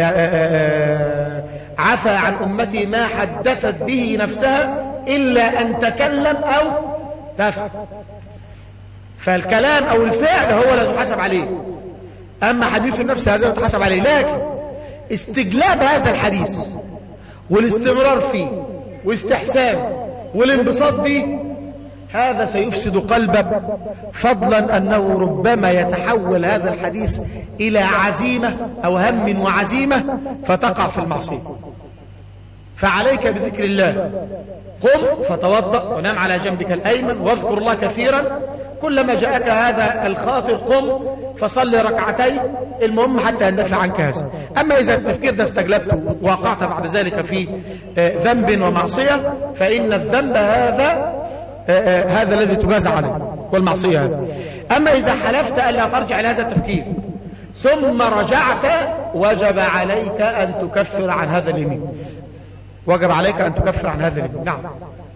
عفى عن أمتي ما حدثت به نفسها إلا أن تكلم أو تفعل، فالكلام أو الفعل هو الذي يحاسب عليه، أما حديث النفس هذا يتحاسب عليه. لكن استجلاب هذا الحديث والاستمرار فيه واستحسان والانبساط به، هذا سيفسد قلبك، فضلا أنه ربما يتحول هذا الحديث إلى عزيمة أو هم وعزيمة فتقع في المعصية. فعليك بذكر الله. قم فتوضأ ونام على جنبك الأيمن واذكر الله كثيرا. كلما جاءك هذا الخاطر قم فصل ركعتين، المهم حتى يندفع عنك هذا. أما إذا التفكير ده استجلبته ووقعت بعد ذلك في ذنب ومعصية، فإن الذنب هذا هذا الذي تجازى عليه والمعصية هذا. أما إذا حلفت ألا ترجع إلى هذا التفكير ثم رجعت، وجب عليك أن تكفر عن هذا اليمين، وجب عليك أن تكفر عن هذا اليمين. نعم.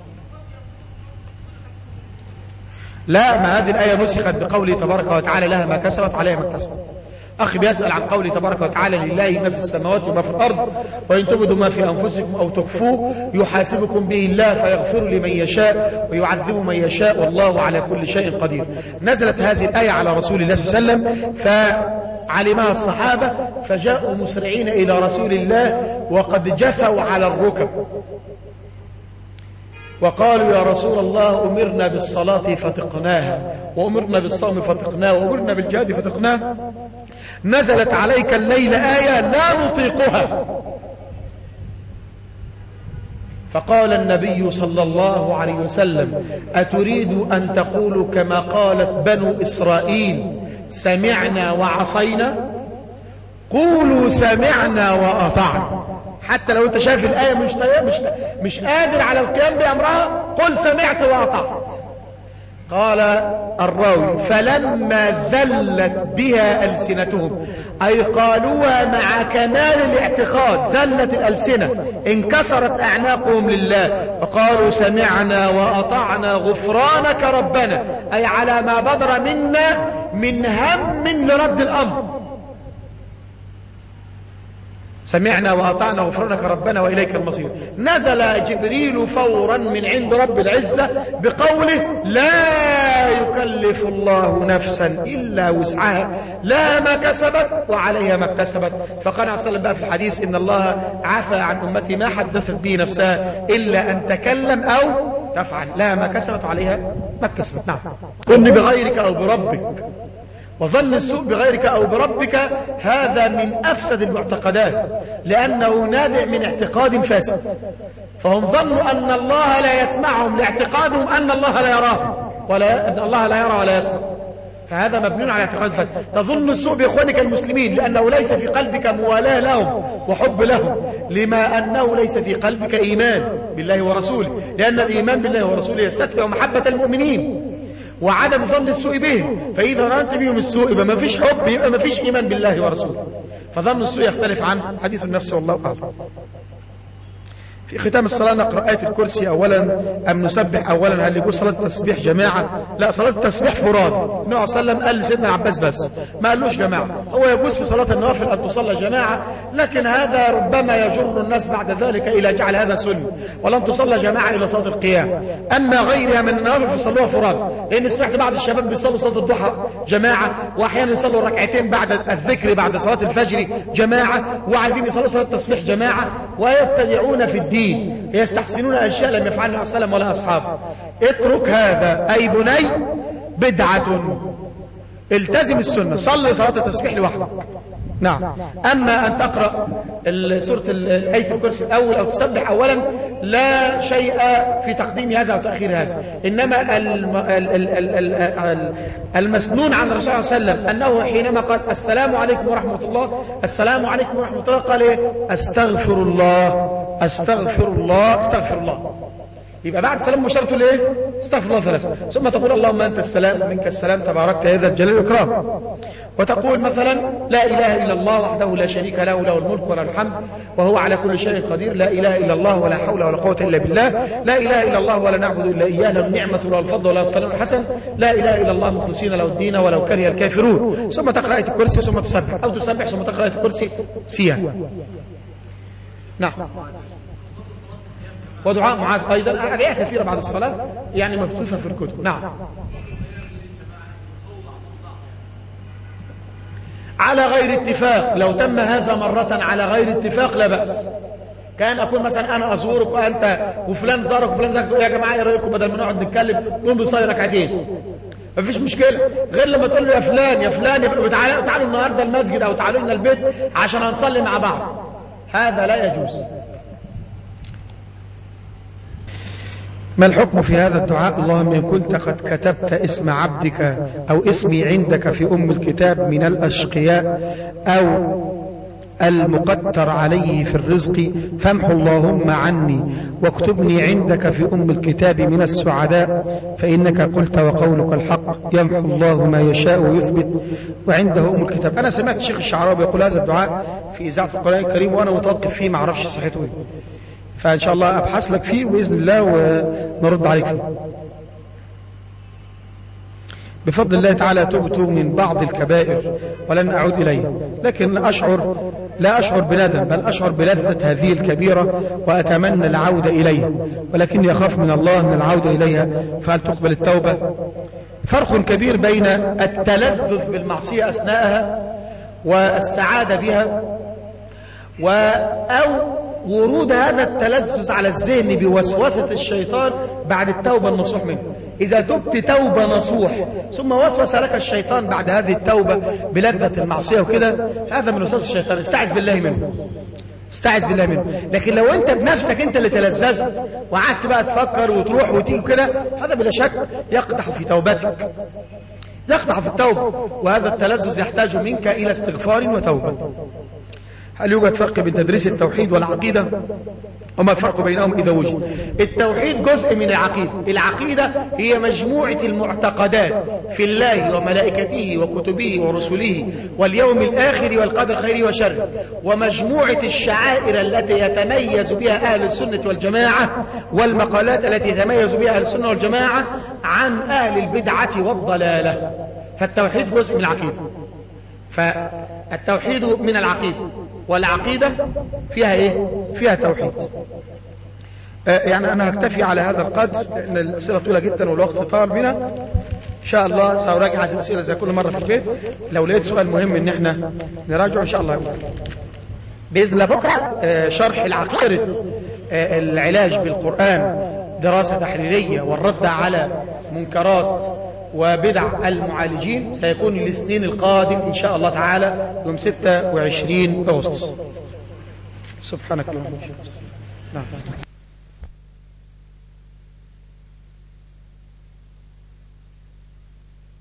لا، ما هذه الآية نسخت بقوله تبارك وتعالى لها ما كسبت عليها ما اكتسبت. أخي بيسأل عن قوله تبارك وتعالى لله ما في السماوات وما في الأرض وإن تبدوا ما في أنفسكم أو تخفوه يحاسبكم به الله فيغفر لمن يشاء ويعذب من يشاء والله على كل شيء قدير. نزلت هذه الآية على رسول الله صلى الله عليه وسلم فعلمها الصحابة فجاءوا مسرعين إلى رسول الله وقد جثوا على الركب وقالوا يا رسول الله أمرنا بالصلاة فتقناها وأمرنا بالصوم فتقناه وأمرنا بالجهاد فتقناه، نزلت عليك الليل آية لا نطيقها. فقال النبي صلى الله عليه وسلم أتريد أن تقولوا كما قالت بنو إسرائيل سمعنا وعصينا؟ قولوا سمعنا وأطعنا. حتى لو انت شايف الآية مش مش مش قادر على القيام بأمرها قل سمعت وأطعت. قال الراوي فلما ذلت بها ألسنتهم، أي قالوها مع كمال الاعتقاد، ذلت الألسنة انكسرت أعناقهم لله، فقالوا سمعنا وأطعنا غفرانك ربنا، أي على ما بدر منا من هم لرد الأمر. سمعنا وأطعنا غفرانك ربنا وإليك المصير. نزل جبريل فورا من عند رب العزة بقوله لا يكلف الله نفسا إلا وسعها لا ما كسبت وعليها ما اكتسبت. فقال عليه الصلاة في الحديث إن الله عفى عن أمتي ما حدثت به نفسها إلا أن تكلم أو تفعل، لا ما كسبت وعليها ما اكتسبت. نعم. كن بغيرك أو بربك، وظن السوء بغيرك أو بربك هذا من أفسد المعتقدات، لأنه نابع من اعتقاد فاسد. فهم ظنوا أن الله لا يسمعهم لاعتقادهم أن الله لا يراهم ولا أن الله لا يرى ولا يسمع، فهذا مبني على اعتقاد فاسد. تظن السوء بإخوانك المسلمين لأنه ليس في قلبك موالاه لهم وحب لهم، لما أنه ليس في قلبك إيمان بالله ورسوله، لأن الإيمان بالله ورسوله يستتبع محبة المؤمنين وعدم ظن السوء بهم. فإذا رأنت بهم السوء يبقى ما فيش حب، يبقى ما فيش إيمان بالله ورسوله، فظن السوء يختلف عن حديث النفس والله أعلم. في ختام الصلاة نقرأ آية الكرسي أولا أم نسبح أولا؟ هل يقول صلاة التسبيح جماعة؟ لا، صلاة التسبيح فراد. النبي صلى الله عليه وسلم قال لسيدنا العباس بس، ما قالوش جماعة. هو يجوز في صلاة النوافل أن تصلى جماعة، لكن هذا ربما يجر الناس بعد ذلك إلى جعل هذا سنة، ولن تصلى جماعة إلى صلاة القيام. أما غيرها من النوافل فصلوها فراد، لأن سمعت بعض الشباب بيصلوا صلاة الضحى جماعة، وأحيانا يصلوا ركعتين بعد الذكر بعد صلاة الفجر جماعة، وعايزين يصلوا صلاة التسبيح جماعة، ويبتدعون في الدين، يستحسنون أشياء لم يفعلها النبي صلى الله عليه وسلم ولا أصحابه. اترك هذا أي بني بدعة، التزم السنة، صلي صلاة التسبيح لوحدك. نعم. أما أن تقرأ سورة آية الكرسي الأول أو تسبح أولا لا شيء في تقديم هذا أو تأخير هذا، إنما المسنون عن الرسول صلى الله عليه وسلم أنه حينما قال السلام عليكم ورحمة الله، السلام عليكم ورحمة الله، قال إيه؟ أستغفر الله أستغفر الله أستغفر الله. يبقى بعد السلام مشارته ليه؟ استغفر الله ثلاثة، ثم تقول اللهم أنت السلام منك السلام تباركت يا ذا الجلال والإكرام. وتقول مثلا لا إله إلا الله وحده لا شريك له له الملك وله الحمد وهو على كل شيء قدير، لا إله إلا الله ولا حول ولا قوة إلا بالله، لا إله إلا الله ولا نعبد إلا إياه، له النعمة وله الفضل وله الثناء الحسن، لا إله إلا الله مخلصين له الدين ولو كره الكافرون. ثم تقرأ آية الكرسي ثم تسبح، أو تسبح ثم تقرأ آية الكرسي سيان. نعم. ودعاء معاذ أيضا، أدعية كثيرة بعد الصلاة يعني مكتوفة في الكتب. نعم. على غير اتفاق، لو تم هذا مرة على غير اتفاق لا بأس. كان أقول مثلا أنا أزورك وأنت وفلان زارك وفلان زارك، يا جماعة إيه رأيكم بدل ما نقعد نتكلم نقوم بنصلي ركعتين، مفيش مشكلة، غير لما تقول له يا فلان يا فلان يبقى تعالوا تعالوا النهارده المسجد أو تعالوا لنا البيت عشان هنصلي مع بعض، هذا لا يجوز. ما الحكم في هذا الدعاء؟ اللهم إن كنت قد كتبت اسم عبدك أو اسمي عندك في أم الكتاب من الأشقياء أو المقتر عليه في الرزق فامحو اللهم عني واكتبني عندك في أم الكتاب من السعداء، فإنك قلت وقولك الحق يمحو الله ما يشاء ويثبت وعنده أم الكتاب. أنا سمعت الشيخ الشعراوي يقول هذا الدعاء في إذاعة القرآن الكريم وأنا متوقف فيه، ما أعرفش صحته إيه، فإن شاء الله أبحث لك فيه بإذن الله ونرد عليك فيه. بفضل الله تعالى تبت من بعض الكبائر ولن أعود إليها، لكن أشعر لا أشعر بندم بل أشعر بلذة هذه الكبيرة وأتمنى العودة إليها، ولكني أخاف من الله من العودة إليها، فهل تقبل التوبة؟ فرق كبير بين التلذذ بالمعصية أثناءها والسعادة بها، أو ورود هذا التلذذ على الذهن بوسوسة الشيطان بعد التوبة النصوح منه. إذا تبت توبة نصوح ثم وسوس لك الشيطان بعد هذه التوبة بلذة المعصية وكده، هذا من وسوس الشيطان، استعذ بالله منه استعذ بالله منه. لكن لو أنت بنفسك أنت اللي تلذذت وقعدت بقى تفكر وتروح وتيجي كده، هذا بلا شك يقدح في توبتك، يقدح في التوبة، وهذا التلذذ يحتاج منك إلى استغفار وتوبة. هل يوجد فرق بين تدريس التوحيد والعقيدة؟ وما الفرق بينهم إذا وجد؟ التوحيد جزء من العقيدة، العقيدة هي مجموعة المعتقدات في الله وملائكته وكتبه ورسله واليوم الآخر والقدر خيره وشره، ومجموعة الشعائر التي يتميز بها أهل السنة والجماعة والمقالات التي يتميز بها أهل السنة والجماعة عن أهل البدعة والضلالة. فالتوحيد جزء من العقيدة، فالتوحيد من العقيدة، والعقيدة فيها ايه؟ فيها توحيد. آه يعني انا هكتفي على هذا القدر لان الاسئله طويله جدا والوقت طال بنا. ان شاء الله سأراجع هذه الاسئله زي كل مره في البيت، لو لقيت سؤال مهم ان احنا نراجعه ان شاء الله باذن الله. بكره آه شرح العقيده، آه العلاج بالقران دراسه تحريريه والرد على منكرات وبدع المعالجين سيكون الاثنين القادم إن شاء الله تعالى يوم ستة وعشرين أغسطس. سبحانك اللهم وبحمدك. نعم.